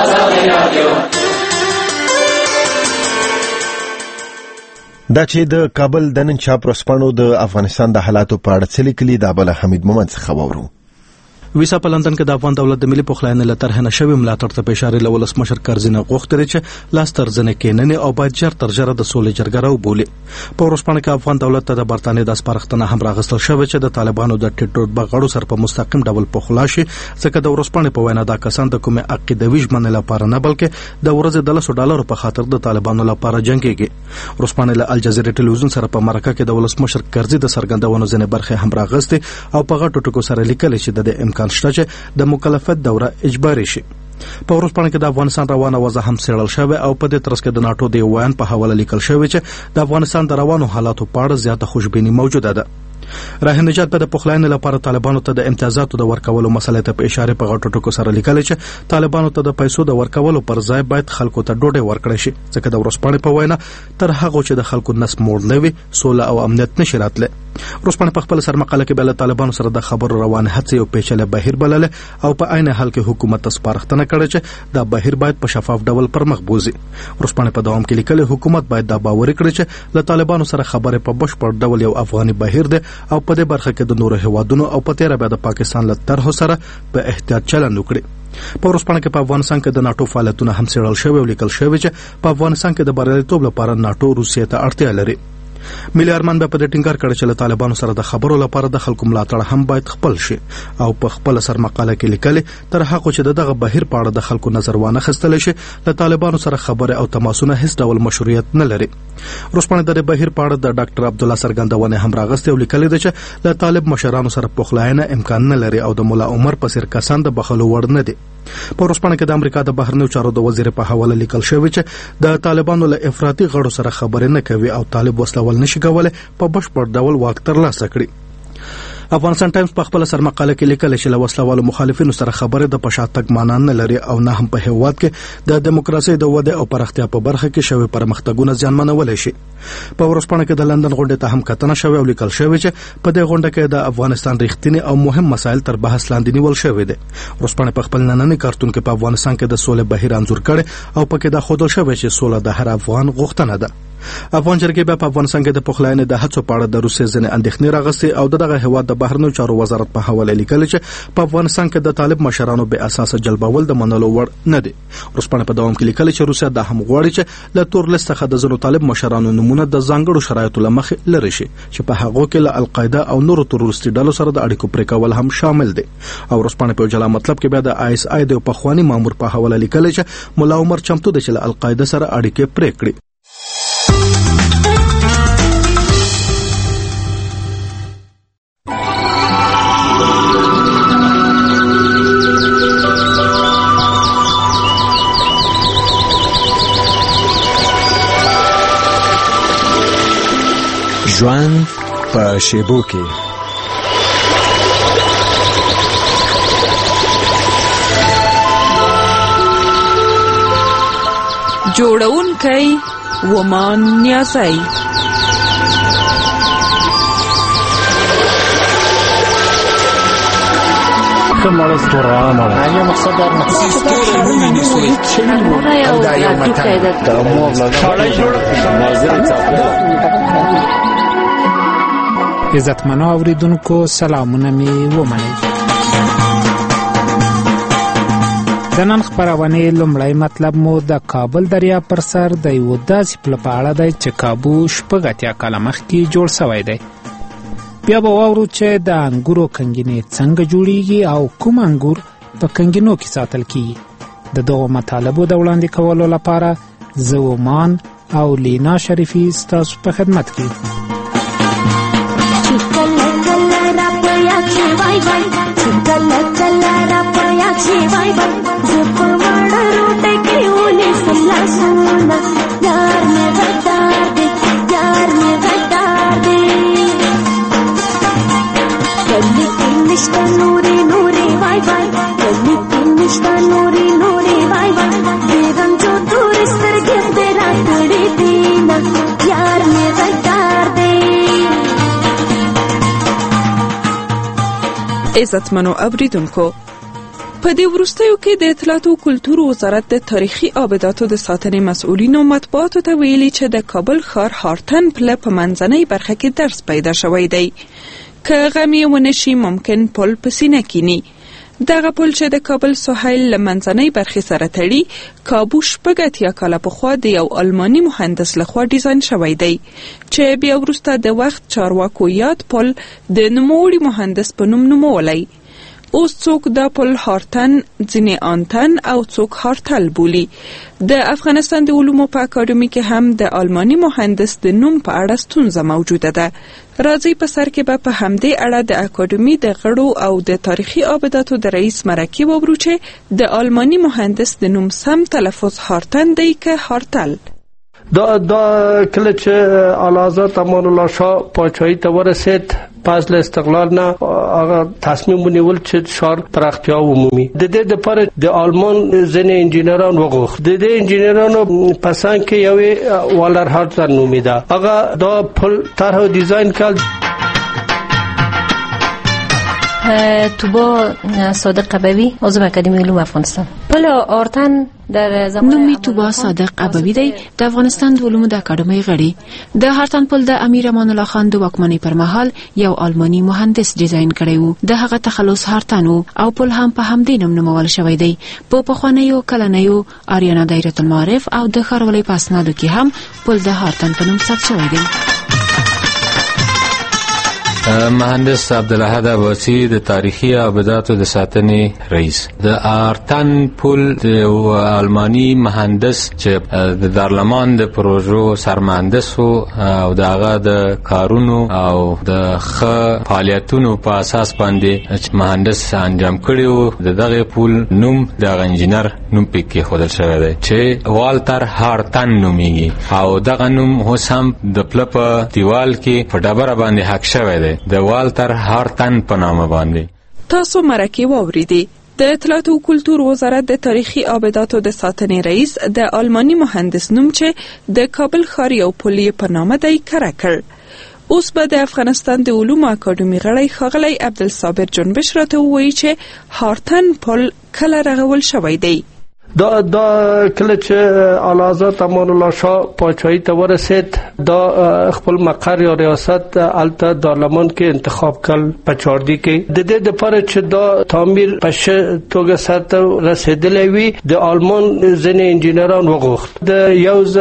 A: دا چې د کابل د نن چاپ ورځپاڼو د افغانستان د حالاتو په اړه څه لیکلي دا بل حمید مومند څخه واورو.
B: ویسا په لندن کې د افغان دولت د ملي پخلاینې له طرحه نشوي ملاتړ ته اشاره له ولسمشر کرزي نه غوښتل چې لاس ترځنه کېننې او باید ژر تر ژره د سولې جرګه راوبولي. په ورځپاڼه کې افغان دولت ته د برتانیې د سپارښتنه هم راغستل شوې چې د طالبانو د ټیټ رتبه غړو سره په مستقیم ډول پخلا شي، ځکه د ورځپاڼې په وینا دا کسان د کومې عقیدوي ژمنې لپاره نه بلکې د ورځې د $100 په خاطر د طالبانو لپاره جنګيږي. ورځپاڼې له الجزیره ټلویزیون سره په مرکه کې د ولسمشر کرزي د څرګندونو ځینې برخې هم راغستې او په غټو ټکو سره لیکل چې د امکان شته چې د مکلفیت دوره اجباري شي. په ورځپاڼه کې د افغانستان روانه وضع هم څېړل شوې او په دې ترڅ کې د ناټو د ویان په حواله لیکل شوی چې د افغانستان د روانو حالاتو په اړه زیاته خوشبیني موجوده ده. راه نجات په د پخلاینې لپاره طالبانو ته د امتیازاتو د ورکولو مسلې ته په اشاره په غټو ټکو سره لیکل چې طالبانو ته د پیسو د ورکولو پر ځای باید خلکو ته ډوډۍ ورکړي شي، ځکه د ورځپاڼې په وینا تر هغه چې د خلکو نس موړ نه وي سوله او امنیت نشي راتله. ورځپاڼه په خپل سرمقاله کې بل طالبانو سره د خبرو روان هڅې او پیچلې بهیر بلله او په عین حال کې حکومت ته سپارښتنه کړې چې دا بهیر باید په شفاف ډول پر مخ بوزي. ورځپاڼه په دوام کې لیکل حکومت باید دا باور کړي چې له طالبانو سره خبره په بشپړ ډول یو افغاني بهیر ده او په دې برخه کې د نورو هیوادونو او په تیره بیا د پاکستان له طرحو سره په احتیاط چلند وکړي. په ورځپاڼه کې په افغانستان کې د ناټو فعالیتونه هم څېړل شوي او لیکل شوی چې په افغانستان کې د بریالیتوب لپاره ناټو روسیې ته اړتیا لري.
J: ملي ارمان په دې ټینګار کړ چې له طالبانو سره د خبرو لپاره د خلکو ملاتړ هم باید خپل شي او په خپل سر مقاله کې لیکلي تر هغه چې دغه بهیر په اړه د خلکو نظر وانه خستل شي له طالبانو سره خبره او تماسونه هیڅ ډول مشروعیت نه لري. روسپانه د بهیر په اړه د ډاکټر عبد الله سرګندونه هم راغسته او لیکلي ده چې له طالب مشرانو سره پخلاینه امکان نه لري او د مولا عمر په سر کسان د بخلو وړ نه دي. په روسپانه کې د امریکا د بهرنیو چارو د وزیر په حواله لیکل شوی چې د طالبانو له افراطي غړو سره خبرې نه کوي او طالب وسلول نشي کولای په بشپړ ډول واک ترلاسه کړي. افغانستان ټایمز په خپل سرمقاله کې لیکل چې له وسلوالو مخالفینو سره خبره د پشاتګ معنا نه لري او نه هم په هیواد کې د دیموکراسي د وده او پرختیا په برخه کې شوی پرمختګونه ځانمنول شي. په ورسپانه کې د لندن غونډه ته هم کتنه شوی او لیکل شوی چې په دې غونډه کې د افغانستان ریښتینی او مهم مسایل تر بحث لاندې نیول شوی دي. ورسپانه په خپل نننی کارتون کې په افغانستان کې د سولې بهیر انځور کړي او پکې دا خودل شوی چې سوله د هر افغان غوښتنه ده. افغان جرګې په افغانستان کې د پخلاینې د هڅو په اړه د روسیې ځنې اندېښنې راغستې او دغه هیواد د بهرنیو چارو وزارت په حواله لیکل چې په افغانستان کې د طالب مشرانو به اساس جلبول د منلو وړ نه دي. روسپانه په دوام کې لیکل چې روسیا د هم غواړي چې له تور لیست څخه د زنو طالب مشرانو نمونه د ځانګړو شرایطو لمخې لري شي چې په هغه کې له القاعده او نورو تروریستي ډلو سره د اړیکو پرې کول هم شامل دي. او روسپانه په جلا مطلب کې بیا د ISI د پخوانی مامور په حواله لیکل چې مولا عمر چمتو د چې القاعده سره اړیکې پرې کړي.
K: ژوند په شیبو کې
E: جوړونکی ومان نیازی
L: کمال ستوران یا مقصد در مقصد رومینی سویت دا یو متن دا
M: عزتمنو اوریدونکو سلامونه می ومنئ. د نن خپرونې لومړی مطلب مو د کابل دریا پر سر د یو داسې پل په اړه دی چې کابو شپږ اتیا کاله مخکې جوړ شوی دی. بیا به واورو چې د انګورو کنګینې څنګه جوړیږي او کوم انګور په کنګینو کې ساتل کیږي. د دغو مطالبو د وړاندې کولو لپاره زه ومان او لینا شریفي ستاسو په خدمت کې.
E: عزتمنو اوریدونکو، په دې وروستیو کې د اطلاعات او کلتور وزارت د تاریخي آبداتو د ساتنې مسؤلینو مطبوعاتو ته ویلي چې د کابل ښار هارتن پله په منځنۍ برخه کې درز پیدا شوی دی. که غم یې ونه شي ممکن پل په سینه کینی. دغه پل چې د کابل ساحل له منځنۍ برخې سره تړي کابو شپږ اتیا کاله پخوا د یو آلماني مهندس لخوا ډیزاین شوی دی چې بیا وروسته د وخت چارواکو یاد پل د نوموړي مهندس په نوم نومولی. اوس څوک دا پل هارتن، ځینې آنتن او څوک هارتل بولی. د افغانستان د علومو په اکاډمي کې هم د آلماني مهندس د نوم په اړه ستونزه موجوده ده. راځي په سر کې به په همدې اړه د اکاډمي د غړو او د تاریخي آبداتو د رئیس مرکې وورو چې د آلماني مهندس د نوم سم تلفظ هارتن دی که هارتل.
N: دا کله چې اعلیحضرت امان الله شاه پاچاهۍ ته ورسید پس له استقلال نه هغه تصمیم ونیول چې ښار پراختیا ومومي. د دې لپاره د آلمان ځینې انجینران وغوښت. د دې انجینرانو په څنګ کې یو والر هارتن نومیده. هغه دا پل طرح دیزاین کړ.
O: توبا صادق ابوی، عضو اکادمی علوم افغانستان. پل آرتن در زمان
P: نومی توبا صادق ابوی دی، د افغانستان د علومو د اکاډمۍ غړی. د هارتن پل د امیر امان الله خان د واکمنۍ پر مهال یو آلماني مهندس ډیزاین کړی وو. د هغه تخلص هارتن وو او پل هم په همدې نوم نومول شوی دی. په پخوانیو کلنیو آریانا دایره المعارف او د ښاروالۍ په اسنادو کې هم پل د هارتن په نوم ثبت شوی دی.
Q: مهندس عبدالاحد عباسی د تاریخي ابداتو د ساتنې رئیس. د آرتن پل د آلماني مهندس چې د دارالمان د پروژو سرمهندس او دغه د کارونو او د ښه فعالیتونو په اساس باندې مهندس انجام کړی و. دغه پل نوم د انجینر نوم پکې خودل شوی دی چې والتر هارتن نومیږي او دغه نوم اوس هم د پل په دیوال کې په ډبره باندې حق شوی دی د والتر هارتن په نامه باندې.
R: تاسو مرکه واوریدي. د اطلاعات او کلتور وزارت د تاریخي ابداتو د ساتنې رئیس د آلماني مهندس نوم چې د کابل ښار یو پل په نامه دی کړه کړ. اوس به د افغانستان د علومو اکاډمي غړی ښاغلی عبدالصابر جنبش راته ووایي چې هارتن پل کله رغول شوی دی.
N: دا کله چې اعلیحضرت امان الله شاه پاچاهی ته ورسید دا خپل مقر یا ریاست الته دارالمان کې انتخاب کړ په 14 کې. د دې لپاره چې دا تعمیر په ښه توګه سره رسیدلی وي د آلمان ځینې انجینران وغوښت. د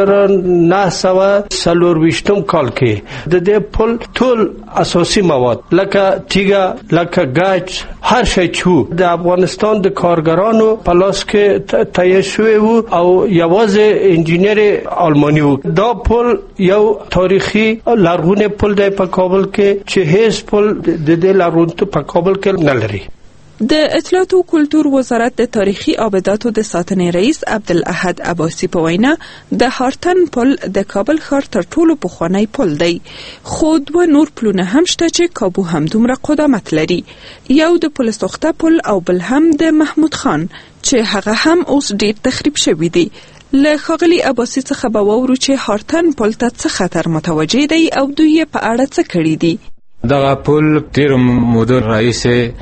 N: 1924 کال کې د دې پل ټول اساسي مواد لکه تیګه لکه ګاچ هر شی چې د افغانستان د کارګرانو په لاس کې تایید شوی وو او یوازې انجینر آلمانی وو. دا پل یو تاریخي لرغونی پل دی په کابل کې چې هیڅ پل د دې لرغونتوب په کابل کې نه لري.
R: د اطلاعات او کلتور وزارت د تاریخي ابداتو د ساتنې رئیس عبدالاحد عباسی په وینا د هارتن پل د کابل ښار تر ټولو پخوانی پل دی، خو دوه نور پلونه هم شته چې کابو هم دومره قدامت لري. یو د پل سوخته پل او بل هم د محمود خان چې هغه هم اوس ډیر تخریب شوی دی. له ښاغلي عباسی څخه به واورو چې هارتن پل ته څه خطر متوجه دی او دوی په اړه څه کړي دي.
Q: دغه پل تیر مدور رئیس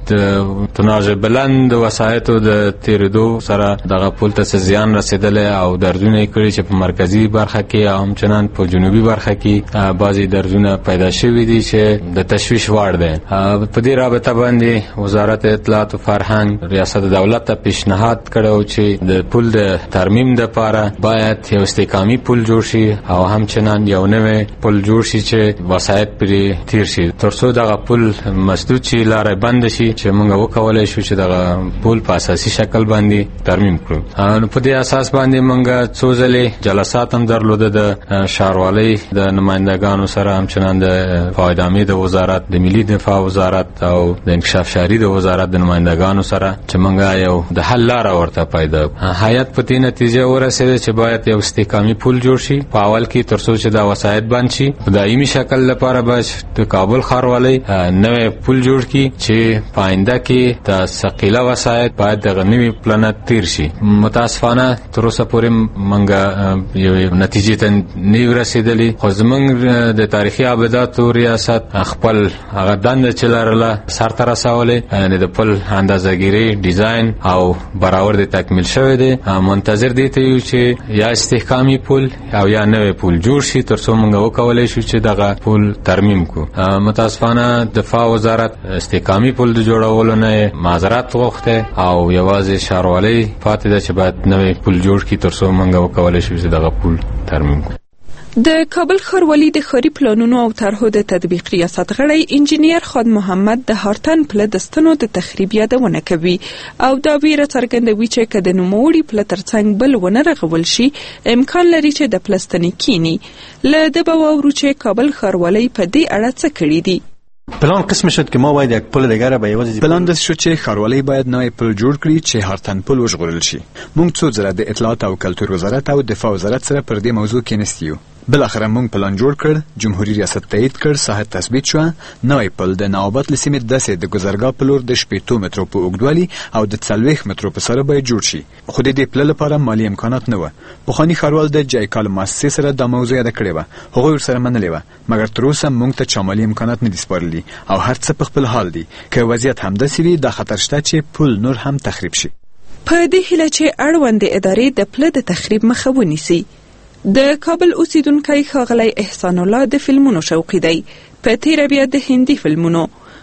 Q: د تناژ بلند وسایتو د تیرېدو سره دغه پل ته زیان رسیدلی او دردونه کړي چې په مرکزی برخه کې او همچنان په جنوبي برخه کې بعضی دردونه پیدا شوي دي چې د تشویش وړ دي. په دې رابطه باندې وزارت اطلاعات او فرهنګ ریاست دولت ته پیشنهاد کړو چې د پل د ترمیم لپاره باید یو استحکامي پل جوړ شي او همچنان یو نوې پل جوړ شي چې وسایت پرې تیر شي ترڅو دغه پل مسدود شي، لارې بند شي چې موږ وکولای شو چې دغه پل په اساسي شکل باندې ترمیم کړو. نو په دې اساس باندې موږ څو ځلې جلسات هم درلوده د ښاروالۍ د نمائندګانو سره، همچنان د فایدامي د وزارت، د ملي دفاع وزارت او د انکشاف شهري د وزارت د نمائندګانو سره چې موږ یو د حل لاره ورته پیدا هیئت په دې نتیجه ورسېده چې باید یو استحکامي پل جوړ شي په اول کې ترڅو چې دا وسایت بند شي. په دایمي شکل لپاره باید د کابل ښاروالۍ نوې پل جوړ کی چې پاینده کې د ثقيله وسایت باید د غنوي پلانات تیر شي. متاسفانه تر اوسه پورې موږ یو نتیجې ته نه رسیدلی، خو زموږ د تاریخي ابداتو ریاست خپل هغه دنده چې لرله سرته رسولې، یعنې د پل اندازه‌ګیري ډیزاین او برابر د تکمیل شوی دی. منتظر دی ته یو چې یا استحکامي پل او یا نوې پل جوړ شي ترڅو موږ وکولای شو چې دغه پل ترمیم کو. متاسفانه دفاع وزارت استحکامي پل د جوړولو نه معذرت غوښته او یوازې ښاروالۍ پاتې ده چې باید نوې پل جوړ کړي ترڅو موږ وکولای شو چې دغه پل ترمیم کړو.
R: د کابل ښاروالي د ښاري پلانونو او طرحو د تطبیق ریاست غړی انجینیر خان محمد د هارتن پل د ستنو د تخریب یادونه کوي او دا ویره څرګندوي چې که د نوموړي پل ترڅنګ بل ونه رغول شي امکان لري چې د پلستنې کینی. له ده به واورو چې کابل ښاروالۍ په دې اړه څه کړي دي.
K: پلان قسم شد که ما باید یک پل دیگر به یوازې پلان دست شد چې ښاروالۍ باید نوی پل جوړ کړي چې هارتن پل وژغورل شي. موږ څو ځله د اطلاعات او کلتور وزارت او دفاع وزارت سره پر دې موضوع کېناستیو. بالاخره موږ پلان جوړ کړ، جمهوریت ریاست تایید کړ، ساحه تثبیت شو. نوی پل د نوابت له سیمې داسې د ګذرګاه په لور د 18 مترو په اوږدوالي او د 40 مترو په سره باید جوړ شي، خو د دې پل لپاره مالی امکانات نه و. پخواني ښاروال د جایکال مؤسسې سره د موضوع یاد کړې و، هغوی ورسره منلې و، مګر تر اوسه موږ ته چا مالی امکانات نه دي سپارلي او هر څه په خپل حال دي. که وضعیت همداسې وي دا خطر شته چې پل نور هم تخریب شي.
R: په دې هیله چې اړوندې ادارې د پل د تخریب مخه ونیسي. د کابل اوسیدونکی ښاغلی احسان الله د فلمونو شوقي دی. په تیره بیا د هندي فلمونو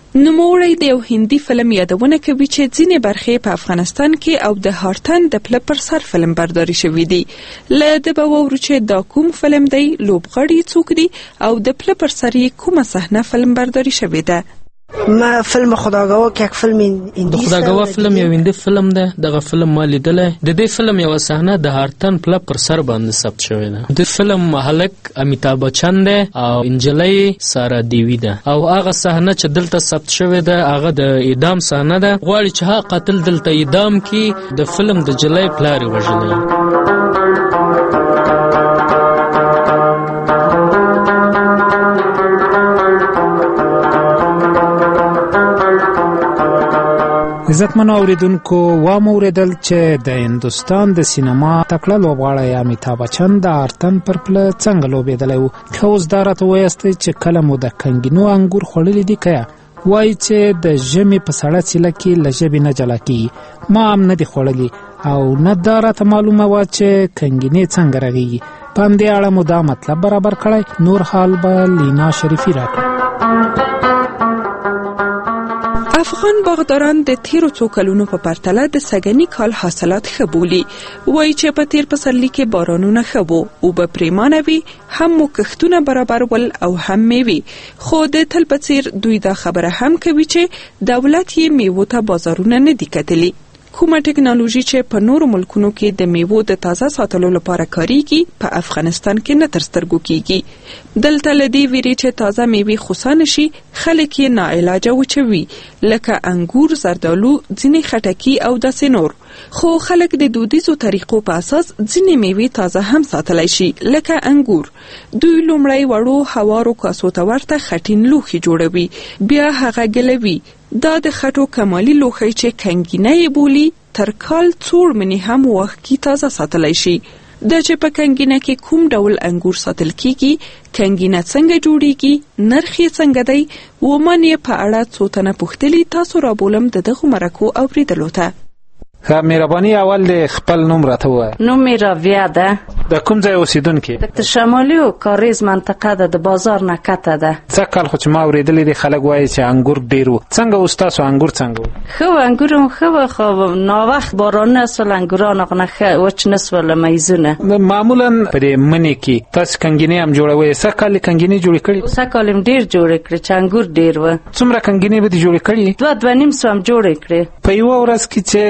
R: نوموړی د یو هندي فلم یادونه کوي چې ځینې برخې په افغانستان کې او د هارتن د پله پر سر فلم برداری شوي دي. له ده به واورو چې دا کوم فلم دی، لوبغاړي څوک دي او د پله پر سر یې کومه صحنه فلم برداری شوې ده.
S: ما فیلم خداگاه که یک فیلم هندی
T: د خداگاه فیلم یو هندي فیلم ده. دغه فیلم ما لیدلی. د دې فیلم یو صحنه د هارتن پله پر سر باندې ثبت شوې ده. د فیلم هلک امیتاب بچن ده او انجلۍ سارا دیوی ده او هغه صحنه چې دلته ثبت شوې ده هغه د اعدام صحنه ده. غواړي چې هغه قاتل دلته اعدام کړي. د فیلم د جلۍ پلار یې وژلی.
M: عزتمنو اوریدونکو، واوریدل چې د هندوستان د سینما تکړه لوبغاړی امیتاب بچن د هارتن پر پله څنګه لوبېدلی و. که اوس دا راته ووایاستئ چې کله مو د کنګینو انګور خوړلي دي که وایي چې د ژمي په سړه څیله کې له ژبې نه جلا کېږي. ما هم نه دي خوړلي او نه دا راته معلومه وه چې کنګینې څنګه رغېږي. په همدې اړه مو دا مطلب برابر کړی. نور حال به لینا شریفي راکړه.
R: افغان باغداران د تیرو څو کلونو په پرتله د سږني کال حاصلات ښه بولي. وایي چې په تیر پسرلي کې بارانونه ښه وو، اوبه پرېمانه وي، هم مو کښتونه برابر ول او هم میوې. خو د تل په څیر دوی دا خبره هم کوي چې دولت یې میوو ته بازارونه نه دي کتلي. کومه ټکنالوژي چې په نورو ملکونو کې د میوو د تازه ساتلو لپاره کاریږي په افغانستان کې نه تر سترګو کیږي. دلته له دې ویرې چې تازه میوې خوسا نشي، خلک یې ناعلاجه وچوي، لکه انګور، زردالو، ځینې خټکي او داسې نور. خو خلک د دودیزو طریقو په اساس ځینې میوې تازه هم ساتلی شي، لکه انګور. دوی لومړی وړو هوارو کاسو ته ورته خټین لوښي جوړوي، بیا هغه ګلوي. دا د خټو کمالي لوښی چې کنګینه یې بولي تر کال څوړ منې هم وخت کې تازه ساتلی شي. دا چې په کنګینه کې کوم ډول انګور ساتل کیږي، کنګینه څنګه جوړیږي، نرخ یې څنګه دی، ومن یې په اړه څو تنه پوښتلي. تاسو رابولم د دغو مرکو اوریدلو ته.
U: ښه، مهرباني اول د خپل نوم راته ووایه.
V: نوم مې راویه ده.
U: د کوم ځای اوسیدونکي؟
V: د شمالي او کاریز منطقه ده، د بازار نه کته ده.
U: څه کال خو چې ما اورېدلی دي خلک وایي چې انګور ډېر وو. څنګه اوس تاسو انګور څنګه وو؟
V: ښه وو، انګور هم ښه وو، خو ناوخت بارانونه سول، انګوران هغه نه ښه وچ نه سول میزونه.
U: معمولا په دې مني کې تاسو کنګینې هم جوړوئ. څه کال یې کنګینې جوړې کړې؟
V: څه کال یې ډېر جوړې کړې چې انګور ډېر وو.
U: څومره کنګینې به دې جوړې کړې؟
V: 2.5 سوه هم جوړې کړې.
U: په یوه ورځ کې چې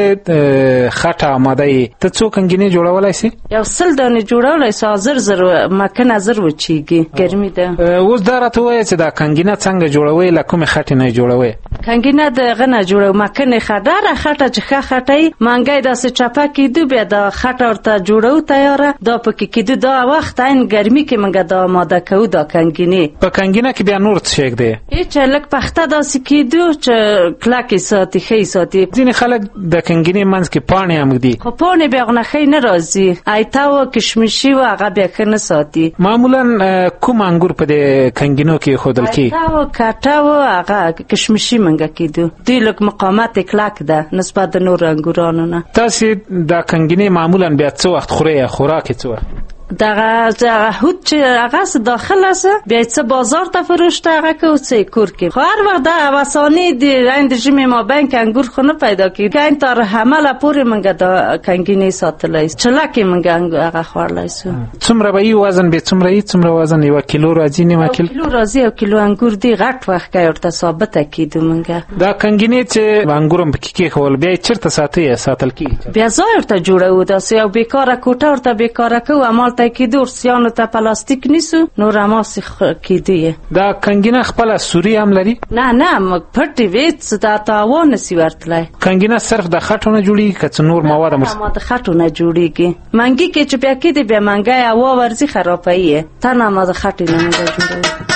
U: خټه آماده یې، ته څو کنګینې جوړولی سې؟
V: 100 دانې جوړولی سه. زر مکنه زر وچیږي، ګرمي ده.
U: اوس دا راته ووایه چې دا کنګینه څنګه جوړوئ، له کومې خټې نه یې جوړوئ؟
V: کنګینه دغه نه جوړو، مکنې ډېره خټه چې ښه خټه یي منګی داسې چپه کېدو، بیا دا خټه ورته جوړو تیاره، دا پکې کېدو. دا وخت عین ګرمي کې موږ دا آماده کوو دا کنګینې.
U: په کنګینه کې بیا نور څه شی ږدئ؟
V: هېڅ لږ پخته داسې کېدو چې کلکې ساتي، ښې ساتي.
U: ځینې خلک د کنګینې منځ کې پاڼې هم ږدي.
V: خو پاڼې بیا هغه نه ښې نه راځي، ایته و کشمشي و هغه بیا ښه نه ساتي.
U: معمولا کوم انګور په دې کنګینو کې ایښودل کېږي؟
V: ایته و کټه و هغه کشمشي موږ کېدو. دوی لږ مقاومت یې کلک ده نسبت د نورو انګورانو نه.
U: تاسې دا کنګینې معمولا بیا څه وخت خورئ؟ خوراک یې څه وخت؟
V: دغه هوت چې هغه داخله سه بیا څه بازار ته فروشته هغه کو څه کور کې. خو هر وخت د وسانی د رند ژمه ما بانک انګور خو نه پیدا کیږي. کین تر حمله پورې منګه د کنګینې ساتلای چلاکه منګه هغه خورلای سو.
U: څومره به وزن به څومره وزن 1 کیلو راځي؟ نه
V: کیلو راځي. 1 کیلو انګور دی غټ وخت کې ورته ثابت کیدو منګه.
U: دا کنګینې چې انګورم پکې کې خول بیا چیرته ساتل کیږي؟
V: بیا ځای ورته جوړو داسې یو بیکاره کوټه ورته بیکاره کو عمل کېدور سیانو ته پلاستیک نیسو نور اماس کېدی.
U: دا کنګینه خپل سوري هم لري؟
V: نه پټي وېڅ دا تاوان سی ورتلای.
U: کنګینه صرف د خټو نه جوړیږي که نور مواد هم؟
V: د خټو نه جوړیږي. منګي کې چې بیا کې دی بیا منګي هوا ورزي خرابایي تنه ما د خټې نه جوړو.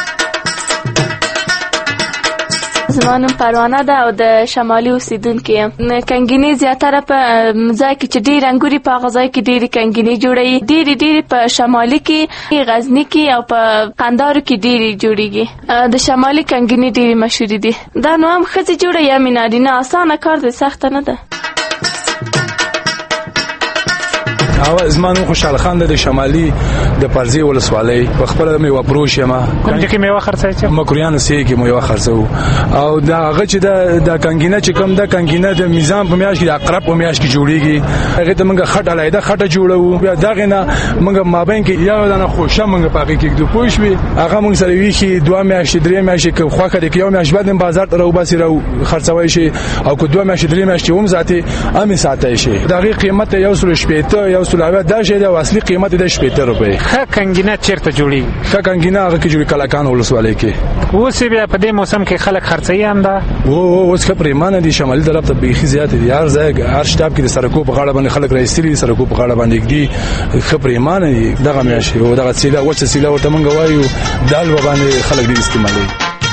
W: زمانم پروانه ده او د شمالي اوسیدونکو یم. کنګینې زیاتره په ځای کې چې ډېر انګوري په غځای کې ډېری کنګینې جوړوي. ډېری په شمالي کې، غزني کې او په قندهار کې ډېری جوړیږي. د شمالي کنګینې ډېری مشهورې دي. دا نو هم ښځې جوړوي یا نارینه. اسانه کار دی، سخته نه ده.
D: او زمانو خوشحال خان د شمالي د پرزي ولسوالۍ په خپل میوه فروش یم.
U: کوم کې میوه خرڅای چې
D: مکرویان سي کې میوه خرڅو او دا هغه چې د کانګینه چې کوم د کانګینه د میزان په میاش کې اقرب په میاش کې جوړیږي هغه ته موږ خټه لایده خټه جوړو بیا دغه نه موږ مابین کې یو دانه خوشه موږ پاکي کې د پوښوي هغه موږ سره وی کې 2 میاشتې 3 میاشتې کې خوخه د یو میاشت بعد بازار ته راو باسي راو خرڅوي شي او کو 2 میاشتې 3 میاشتې هم ذاتي امي ساتي شي دغه قیمت یو سل شپېته یو سل اوه دا شي د اصلي قیمت د 70 روپۍ.
U: ښه کانګینه چیرته جوړي؟
D: ښه کانګینه هغه کې جوړي کلاکان ولسوالۍ کې.
U: اوس بیا په دې موسم کې خلک خرڅي هم ده
D: اوس که پریمانه دي شمالي طرف ته بيخي زیات دي هر ځای هر شتاب کې د سرکو په غاړه باندې خلک راځي سرکو په غاړه باندې دي خبرېمانه دي دغه میاشي او دغه سیلا وڅ سیلا ورته مونږ وایو دال باندې خلک دې استعمالوي.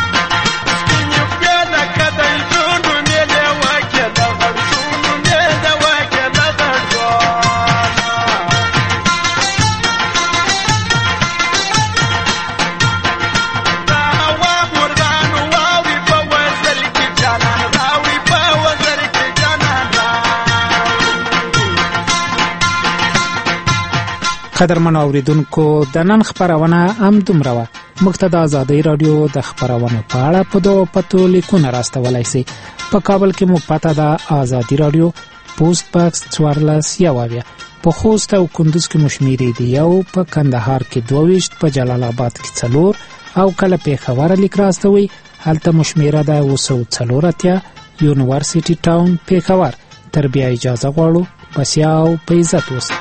M: قدرمن اوریدونکو د نن خبرونه هم دومره وه. موږ ته د ازادۍ راډیو د خبرونو په اړه په دغو پتو لیکونه راستولی سئ. په کابل کې موږ پته ده ازادي راډیو پوسټ باکس 14 په خوست او کندوز کې مشمیرې دي 1 په کندهار کې 22 په جلال آباد کې 4 او کله پېښور لیک راستوي هلته مشمیره ده 240 یونیورسيټي ټاون پېښور. تر بیا اجازه غواړو بس یاو په عزت اوسئ.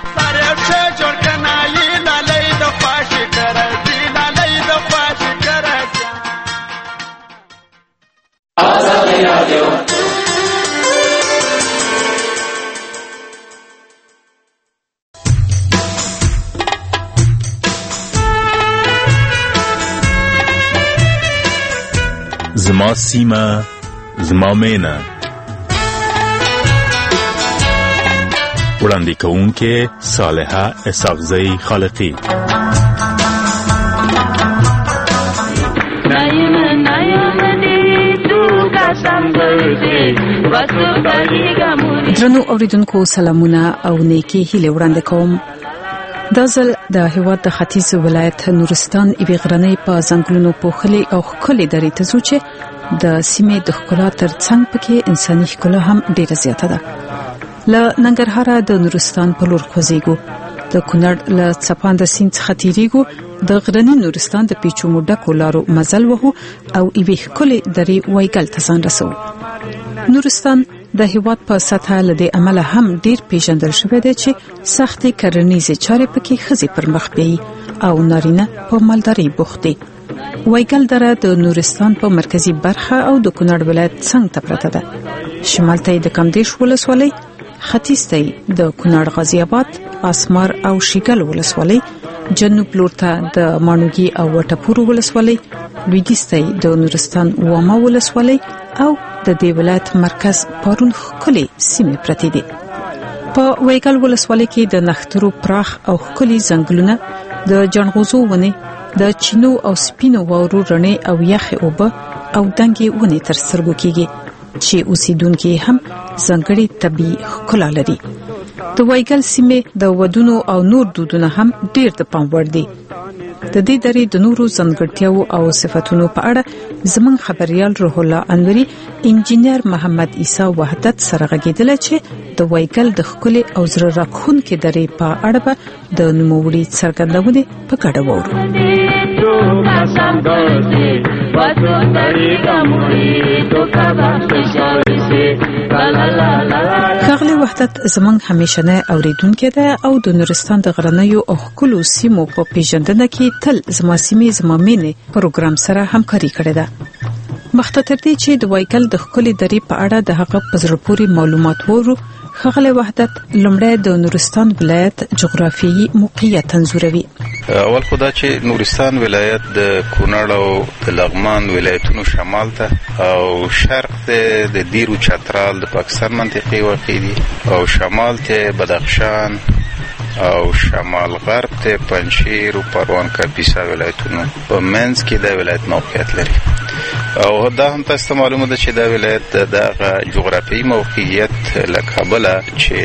F: زما سیمه زما مینه وړاندې کوونکې صالحه اسحاقزی خالقی.
E: درنو اوریدونکو سلامونه او نیکی هیله وړاندې کوم. دا ځل د هیواد د ختیځ ولایت نورستان ایوي غرنۍ په ځنګلونو پوښلي او ښکلې درې ته ځو چې د سیمې د ښکلا تر څنګ پکې انساني ښکلا هم ډیره زیاته ده. له ننګرهاره د نورستان په لور خوځېږو، د کونړ له څپانده سیند څخه تیریږو، د غرني نورستان د پیچومو ډکو لارو مزل وهو او ایوي ښکلې درې وایګل ته ځان رسوو. نورستان د هیواد په سطحه لدې عمله هم ډیر پیژندل شوی دی چې سختې کرنیزې چارې پکې ښځې پر مخ بیایي او نارینه په مالدارۍ بوخت دي. وایګل دره د نورستان په مرکزی برخه او د کونړ ولایت څنګ ته پرته ده. شمال ته د کمدیش ولسوالۍ، ختیځ ته د کونړ غازی آباد، اسمار او شیګل ولسوالۍ، جنوب لور ته د مانوګي او وټپور ولسوالۍ، لویدیځ ته د نورستان واما ولسوالۍ او د دې ولایت مرکز پرون ښکلې سیمې پرتې دي. په وایګل ولسوالۍ کې د نښترو پراخ او ښکلي ځنګلونه، د جنغوزو ونې، د چینو او سپینو واورو رڼې او یخې اوبه او دنګې ونې تر سترګو کېږي چې اوسیدونکي هم ځانګړې طبیعي ښکلا لري. د وایګل سیمې د ودونو او نور دودونه هم ډیر د پام وړ دي. د دې درې د نورو ځانګړتیاو او صفاتونو په اړه زموږ خبريال روح الله انوري انجینر محمد عیسی وحدت سره غږیدل چې د وایګل د ښکلې او زړه راښکونکې درې په اړه به د نوموړي څرګندونه په ګډه وورو. ښاغلی وحدت زموږ همیشنه اوریدونکې ده او د نورستان د غرنیو او ښکلو سیمو په پیژندنه کې تل زما سیمې زما مینې پروګرام سره همکاري کړې ده. مخته تر دې چې د وایګل د ښکلې درې په اړه د هغه په زړه پورې معلومات وورو، ښاغلی وحدت لومړی د نورستان ولایت جغرافیایي موقعیت انځوروي.
G: اول خو دا چې نورستان ولایت د کونړ او د لغمان ولایتونو شمال ته او شرق د دیرو چترال د پاکستان منطقې واقع دي او شمال ته بدخشان او شمال غرب ته پنجشیر او پروان کاپیسا ولایتونو په منځ کې د ولایت موقعیت لري. او دا هم تاسو معلومه ده چې دا ولایت د جغرافیایي موقعیت له کابل چې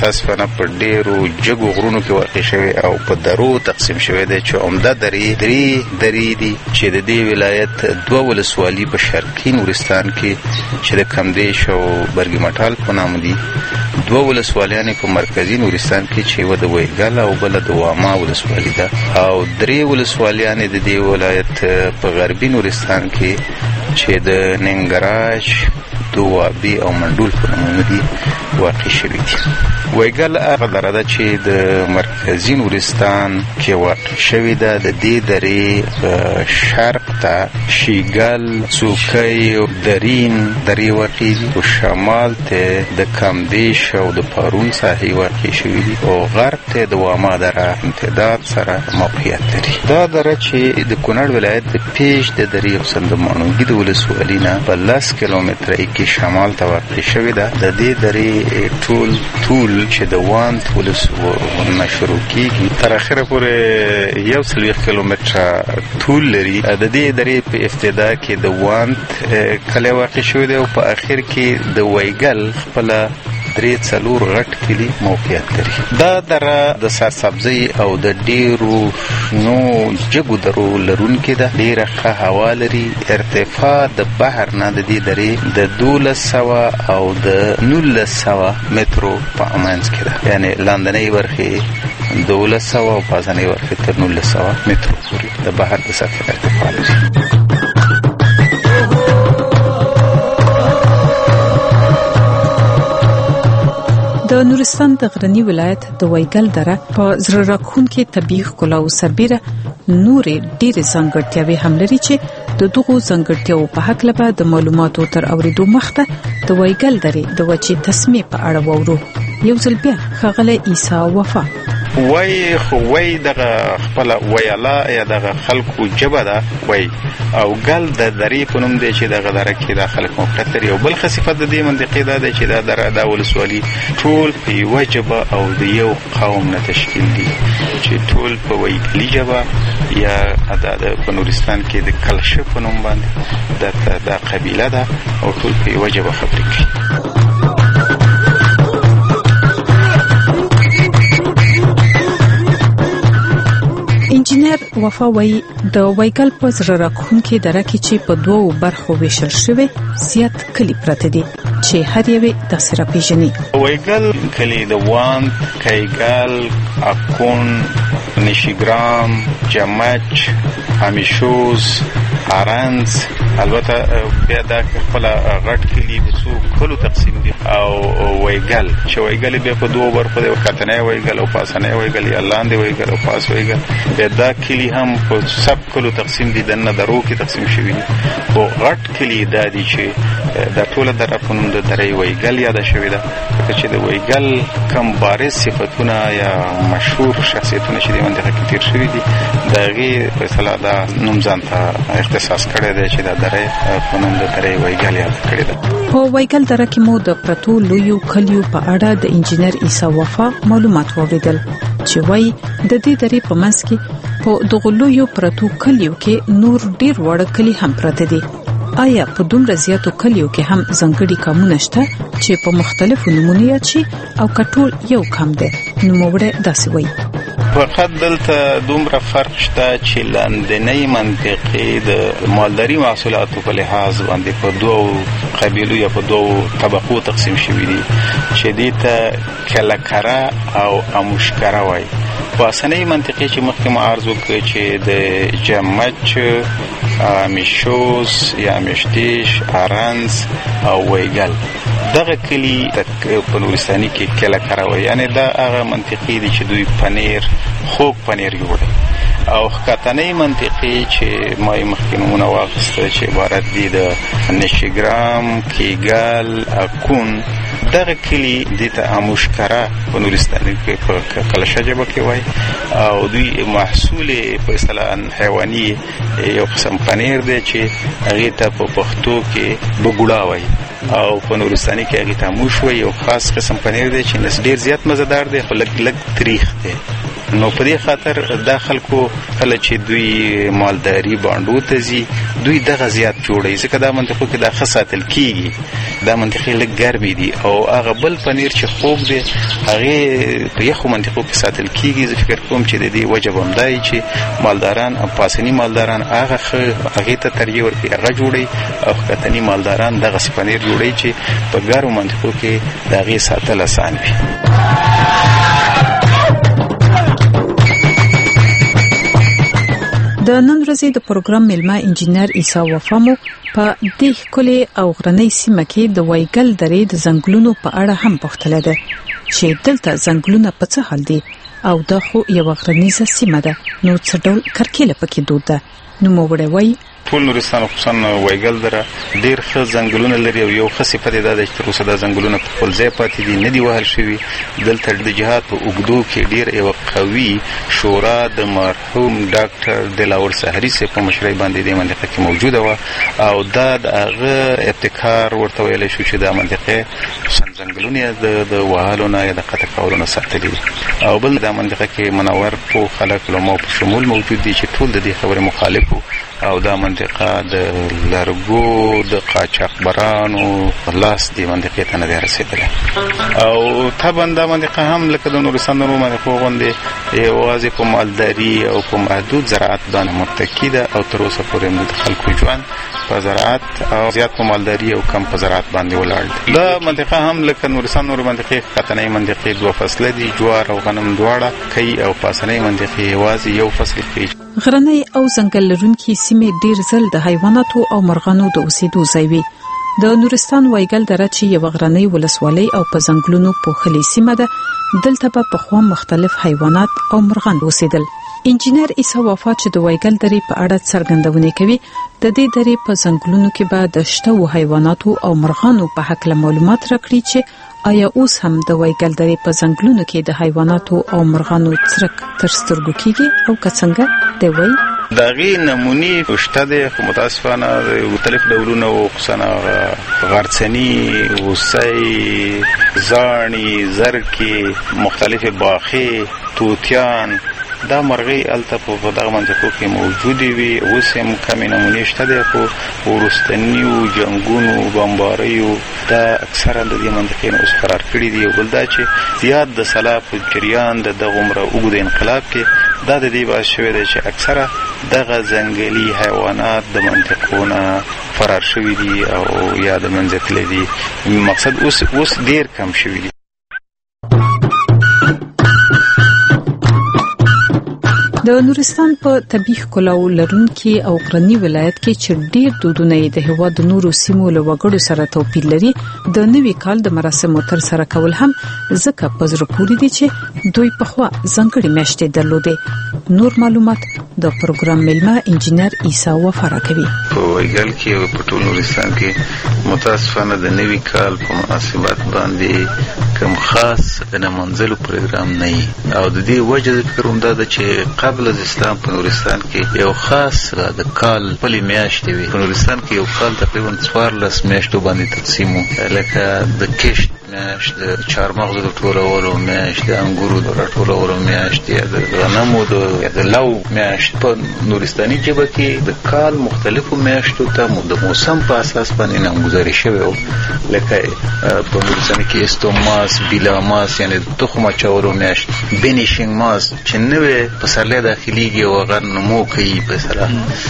G: متاسفانه په ډیرو جګو غرونو کې واقع شوی او په درو تقسیم شوی دی چې عمده درې دي چې د دې ولایت دوه ولسوالي په شرقي نورستان کې چې د کمدیش او برګي مټال په نام دي، دوه ولسوالیانې په مرکزی نورستان کې چې یوه د ویګل او بله د واما ولسوالي ده، او درې ولسوالیانې د دې ولایت په غربي نورستان کې چې د ننګراج، دوابي او منډول په نومونو دي واقع شوي دي. ویګل هغه دره ده چې د مرکزي نورستان کې واقع شوې ده. د دې درې شرق ته شیګل، څوکۍ، درین درې واقع دي، او شمال ته د کمدیش او د پارون ساحې واقع شوي دي، او غرب ته د واما دره امتداد سره موقعیت لري. دا دره چې د کونړ ولایت د پیش د درې او سندمانوګي د ولسوالي نه په 10 کیلومتره کې شمال ته واقع شوې ده. د دې درې ټول چې د وانت ولسوالۍ شروع کیږي تر اخره پورې 1 کیلومتره طول لري. د دې درې په ابتدا کې د وانت کلی واقع شوی دی او په اخر کې د ویګل خپل 3-4 غټ کلی موقعیت لري. دا دره د سرسبزۍ او د ډیرو نو جګو درو لرونکې ده، ډیره ښه هوا لري. ارتفاع د بحر نه د دې درې د 1200 او د 1900 مترو په امانځ کې ده، یعنی لاندنۍ برخې 1200 او پاسنۍ برخې تر 1900 مترو پورې د بحر د سطحې ارتفاع لري.
E: د نورستان د غرنی ولایت د ویګل دره په زړه راښکونکې طبیعي ښکلا او سربېره نورې ډېرې ځانګړتیاوې هم لري چې د دغو ځانګړتیاوو په هکله به د معلوماتو تر اورېدو مخته د ویګل درې د وچې تسمې په اړه واورو. یو ځل بیا ښاغلی عیسی وفا
G: وای دغه خپل ویاله یا دغه خلکو جبه ده وای، او ګل د درې په نوم دی چې دغه دره کې د خلک موقعیت لري. او بل صفت د دې منطقې دا دی چې دا دره د ولسوالي ټول په یوه جبه او د یو قوم نه تشکیل دي چې ټول په ویګلي جبه یا په نورستان کې د کلشه په نوم باندې دا قبیله ده او ټول په یوه جبه خبرې کوي.
E: انجینر وفا وایي د ویګل په زړه راښکونکې دره کې چې په 2 برخو ویشل شوی زیات کلي پراته دي چې هر یوې داسې راپېژني.
G: ویګل کلي د وانت، کیګل، اکون، نشیګرام، جمچ، همیشوز، ارنز، البته بیا دا خپل غټ کلی په څو کلو تقسیم دي. او ویګل چې ویګل بیا په 2 برخو دی، کتنې ویګل او پاسنې ویګل یا لاندې ویګل او پاس ویګل. دا کلی هم په سب کلو تقسیم دي، د نظرو کې تقسیم شوی دي. او غټ کلی دا دي چې د ټول دره په نوم د درې ویګل یاد شوی ده، چې د ویګل کم بارز صفاتونه یا مشهور شخصیتونه چې د منطقه کې تیر شوی دي دغه په اصطلاح دا نوم ځان ته اختصاص کړی دی چې د درې په نوم د درې ویګل یاد کړی ده.
E: په ویګل دره کې مو د پرتو لویو کلیو په اړه د انجینر عیسی وفا معلومات واوریدل چې وایي د دې درې په منځ کې په دغه لویو پرتو کلیو کې نور ډیر وړ کلی هم پراته دي. آیا په دومره زیاتو کلیو کې هم ځانګړي کامونه شته چې په مختلفو نمونه یاد شي او کټول یو کم دی؟ نوموړی داسې وایي
G: فقط دلته دومره فرق شته چې لاندنۍ منطقې د مالداري محصولاتو په لحاظ باندې په 2 قبیلو یا په 2 طبقو تقسیم شوي دي چې دې ته کلکره او اموشکره وایي. په اسنۍ منطقې چې مخکې ما عرض وکړ چې د جمچ، میشوز یا میشتیش، ارنز او ویګل دغه کلی په نورستاني کې کلکره وایي، یعنی دا هغه منطقې دي چې دوی پنیر خوږ پنیر جوړوي. او ښکتنۍ منطقې چې ما یې مخکې نومونه واخیسته چې عبارت دي د نشیګرام، کیګل، اکون، دغه کلی دې ته اموشکره په نورستاني کې په کلشه ژبه کې وایي. او دوی محصول په اصطلاح حیواني یو قسم پنیر دی چې هغې ته په پښتو کې بګوړه وایي او په نورستاني کې هغې ته اموش وایي. یو خاص قسم پنیر دی چې ډېر زیات مزهدار دی خو لږ تریخ دی. نو په دې خاطر دا خلکو کله چې دوی مالداري باندو ته ځي دوی دغه زیات جوړوي ځکه دا منطقو کې دا ښه ساتل کیږي دا منطقې لږ ګرمې دي او هغه بل پنیر چې خوږ دی هغې په یخو منطقو کې ساتل کېږي. زه فکر کوم چې د دې وجه به همدا چې مالداران پاسني مالداران هغې ته ترجیح ورکوي، هغه جوړوي او ښکتني مالداران دغسې پنیر جوړوي چې په ګرمو منطقو کې د هغې ساتل اسان وي.
E: د نن ورځې د پروګرام میلمه انجینر عیسی وفا مو په دې ښکلې او غرنۍ سیمه کې د وایګل درې د ځنګلونو په اړه هم پوښتنه ده چې دلته ځنګلونه په څه حال دي او دا خو یو غرنیزه سیمه ده، نو څه ډول کرکیله پکې دود ده. نو موږ وایي
G: ټول نورستان خصوصا وایګل دره ډیر ښه ځنګلونه لري او یو ښه صفت یې دا ده چې تر اوسه دا ځنګلونه په خپل ځای پاتې دي، نه دي وهل شوي. دلته د جهاد په اوږدو کې ډیر یوه قوي شورا د مرحوم ډاکټر دلاور سحري صاحب په مشرۍ باندې دې منطقه کې موجوده وه او دا د هغه ابتکار ورته ویلی شو چې دا منطقې خصوصا ځنګلونه یې د وهلو نه یا د قطع کولو نه ساتلي دي. او بل دا منطقه کې منور پوه خلک علماو په شمول موجود دي چې ټول د دې خبرې مخالف وو او دا منطقه د لرګو د قاچاقبرانو په لاس دې منطقې ته نه دی رسېدلی او طبعا دا منطقه هم لکه د نورستان د نورو منطقو غوندې یوازې په مالداري او په محدود زراعت باندې متکي ده او تر اوسه پورې هم د خلکو ژوند په زراعت او زیات په مالداري او کم په زراعت باندې ولاړ دی. دا منطقه هم لکه نورستان نورو منطقې ښکتنۍ منطقې دوه فصله دي، جوار او غنم دواړه کوي او پاسنۍ منطقې یوازې یو فصل کوي.
E: غرنۍ او ځنګل لرونکي سیمې ډیر ځل د حیواناتو او مرغانو د اوسېدو ځای وي. د نورستان وایګل دره چې یو غرنۍ ولسوالۍ او په ځنګلونو پوښلې سیمه ده، دلته په پخوا مختلف حیوانات او مرغان اوسېدل. انجینر عیسی وفا چې د وایګل درې په اړه څرګندونه کوي، د دې درې په ځنګلونو کې به د شته حیواناتو او مرغانو په حق له معلومات راکړي چې آیا اوس هم د وایګل درې په ځنګلونو کې د حیواناتو او مرغانو څرک تر سترګو کېږي او که څنګه دی وایي.
G: د هغې نمونې شته دی خو متاسفانه مختلف ډولونه و، خصوصا غرڅني، هوسۍ، زاڼې، زرکې، مختلفې باښې، توتیان، دا مرغۍ هلته په دغه منطقو کې موجودې وي. اوس هم کمې نمونې شته دی خو وروستنیو جنګونو بمباریو دا اکثرا د دې منطقې نه اوس فرار کړي دي. او بل دا چې زیات د سلا په جریان د دغه عمره اوږد انقلاب کې دا د دې باعث شوی دی چې اکثره دغه ځنګلي حیوانات د منطقو نه فرار شوي دي او یا د منځه تللي دي. مقصد اوس ډېر کم شوي دي.
E: د نورستان په طبيعي ښکلاو لرونکي او غرني ولایت کې چې ډېر دودونه د هېواد د نورو سیمو له وګړو سره توپیر لري، د نوي کال د مراسمو تر سره کول هم ځکه په زړه پورې دي چې دوی پخوا ځانګړې میاشتې درلودې. نور معلومات د پروګرام میلمه انجینر عیسی وفا راکوي.
G: په وایګل کې او په ټول نورستان کې متاسفانه د نوي کال په مناسبت باندې کوم خاص د نمانځلو پروګرام نه وي او د دې وجه د فکر همدا ده چې قبل از اسلام په نورستان کې یو خاص د کال پلي میاشتې وي. په نورستان کې یو کال تقریبا 14 میاشتو باندې تقسیم و، لکه د کشت میاشت، د چارمغزو د ټولولو میاشت، د انګورو د راټولولو میاشت، یا د غنمو د لو میاشت. په نورستاني ژبه کې د کال مختلفو میاشتو ته د موسم په اساس باندې نامګذاري شوی و، لکه په نورستاني کې استوماس، بیلاماس یعنی د تخم اچولو میاشت، بینیشنګ ماس چې نوې پسرلی داخلیږي او هغه نمو کوي مثلا،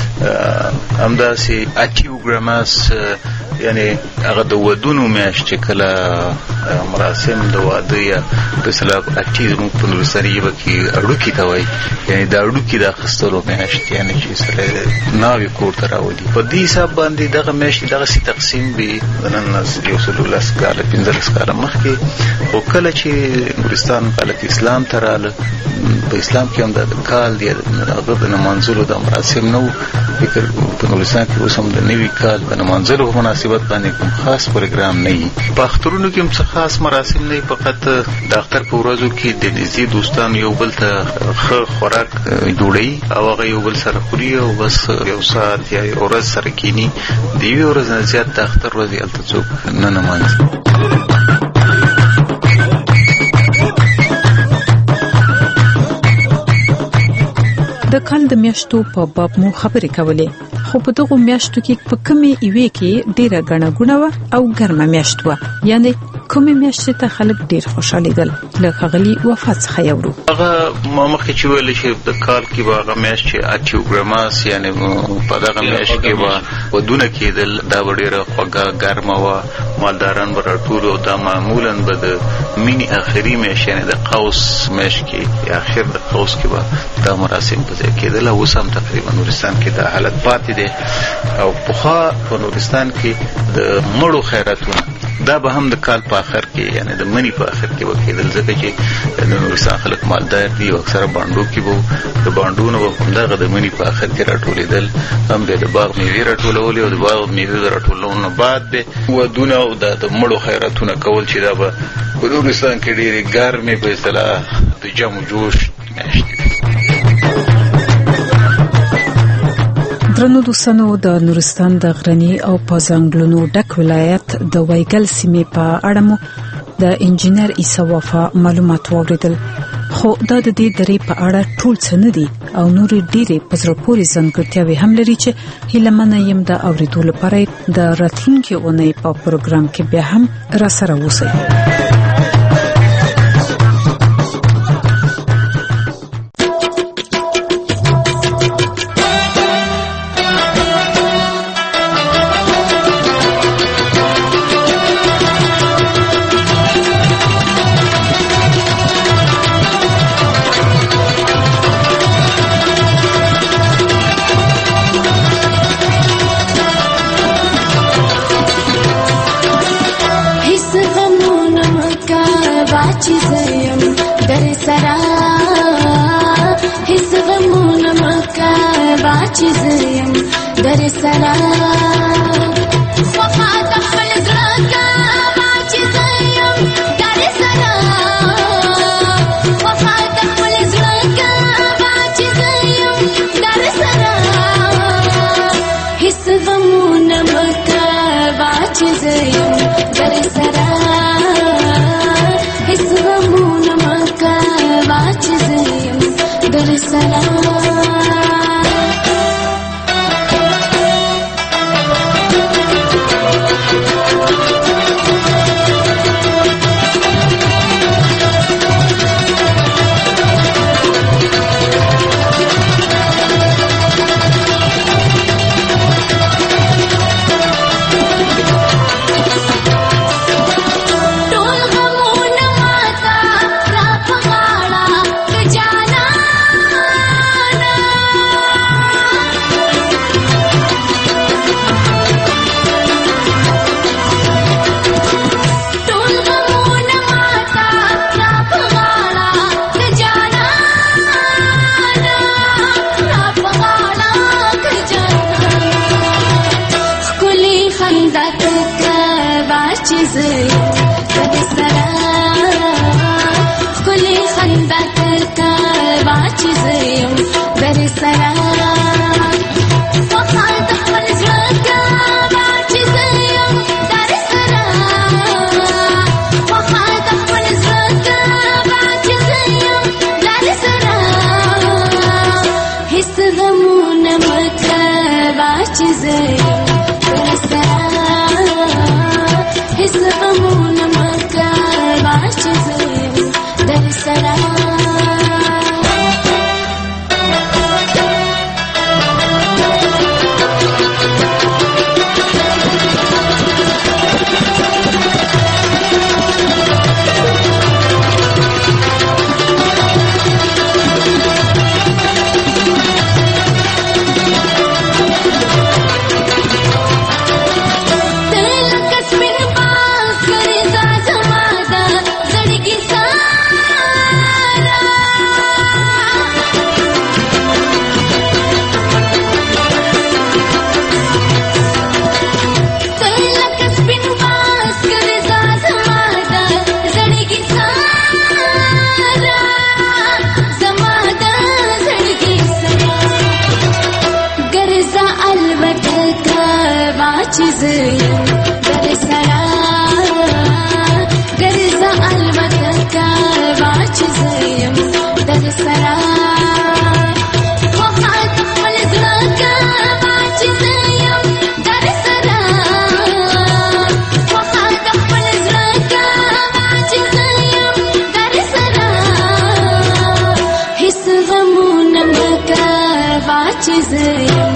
G: همداسې اټیوګراماس یعنی هغه د ودونو میاشت چې کله مراسم د واده یا مثلا اټیزم په نورستاني ژبه کې اړوکي ته وایي، یعنی د اړوکي د اخیستلو میاشت، یعنی چې سره ناوې کور ته راولي. په دې حساب باندې دغه میاشتې دغسې تقسیم وي نن 110 کاله 15 کاله مخکې. خو کله چې نورستان خلک اسلام ته راغله، په اسلام کې هم د کال یا هغه د نمانځلو د مراسم نه و. فکر په نورستان کې اوس هم د نوي کال د نمانځلو په مناسبت باندې کوم خاص پروګرام نه وي. په اخترونو کې هم څه خاص مراسم نه وي، فقط د اختر په ورځو کې د نږدې دوستانو یو بل ته ښه خوراک جوړوي او هغه یو بل سره خوري او بس یو ساعت یا یو ورځ سره کینی. د یوې ورځ نه زیات د اختر ورځې هلته څوک نه نمانځي.
E: د کال د میاشتو په باب مو خبرې کولې، خو په دغه میاشتو کې په کمی ایوي کې ډیره غڼه غونه او ګرمه میاشت و یعنی کومه میاشت ته خلک ډیر خوشاله دي لکه غلي وفات څخه یورو
G: هغه مخکې چې ویل شي د کال کې به میاشت چې اچوګرماس یعنی په دغه میاشت کې به ودونه کېدل دا ډیره خوږه ګرمه و مالداران به راټول او دا معمولا به د مینی اخري میاشت یعنی د قوس میاشت کې یا اخر د قوس کې به دا مراسم په ځای کېدل او اوس هم تقریبا نورستان کې دا حالت پاتې دی او پخوا په نورستان کې د مړو خیراتونه دا به هم د کال په اخر کې یعنی د منی په اخر کې وکیدل ځکه چې د نورستان خلک مالدار دي او اکثره باندو کې وو د باندونو په همدغه د منی په اخر کې راټولېدل هم د باغ میوې راټولول او د باغ میوې راټولولو بعد به ودونه او د مړو خیراتونه کول چې دا به په نورستان کې ډېرې ګرمې په اصطلاح د جم و جوش میاشتې
E: درنو دوستانو د نورستان د غرنی او پازنګلونو ډک ولایت د وایګل سیمې په اړه مو د انجنیر عیسی وفا معلومات واوریدل خو دا د دې درې په اړه ټول څه نه دي او نور ډېرې پزړه پورې ځانګړتیاوې هم لري چې هیلمنه يم د اوریدو لپاره د راتلونکي اونۍ په پروګرام کې بیا هم را سره اوسئ.
C: در سرا وفا تخفل زرقا باچ زیم در سرا وفا تخفل زرقا باچ زیم در سرا حس غمون مکا باچ زیم در سرا حس غمون مکا باچ زیم در سرا Wafat khol zaka baach چې زه یم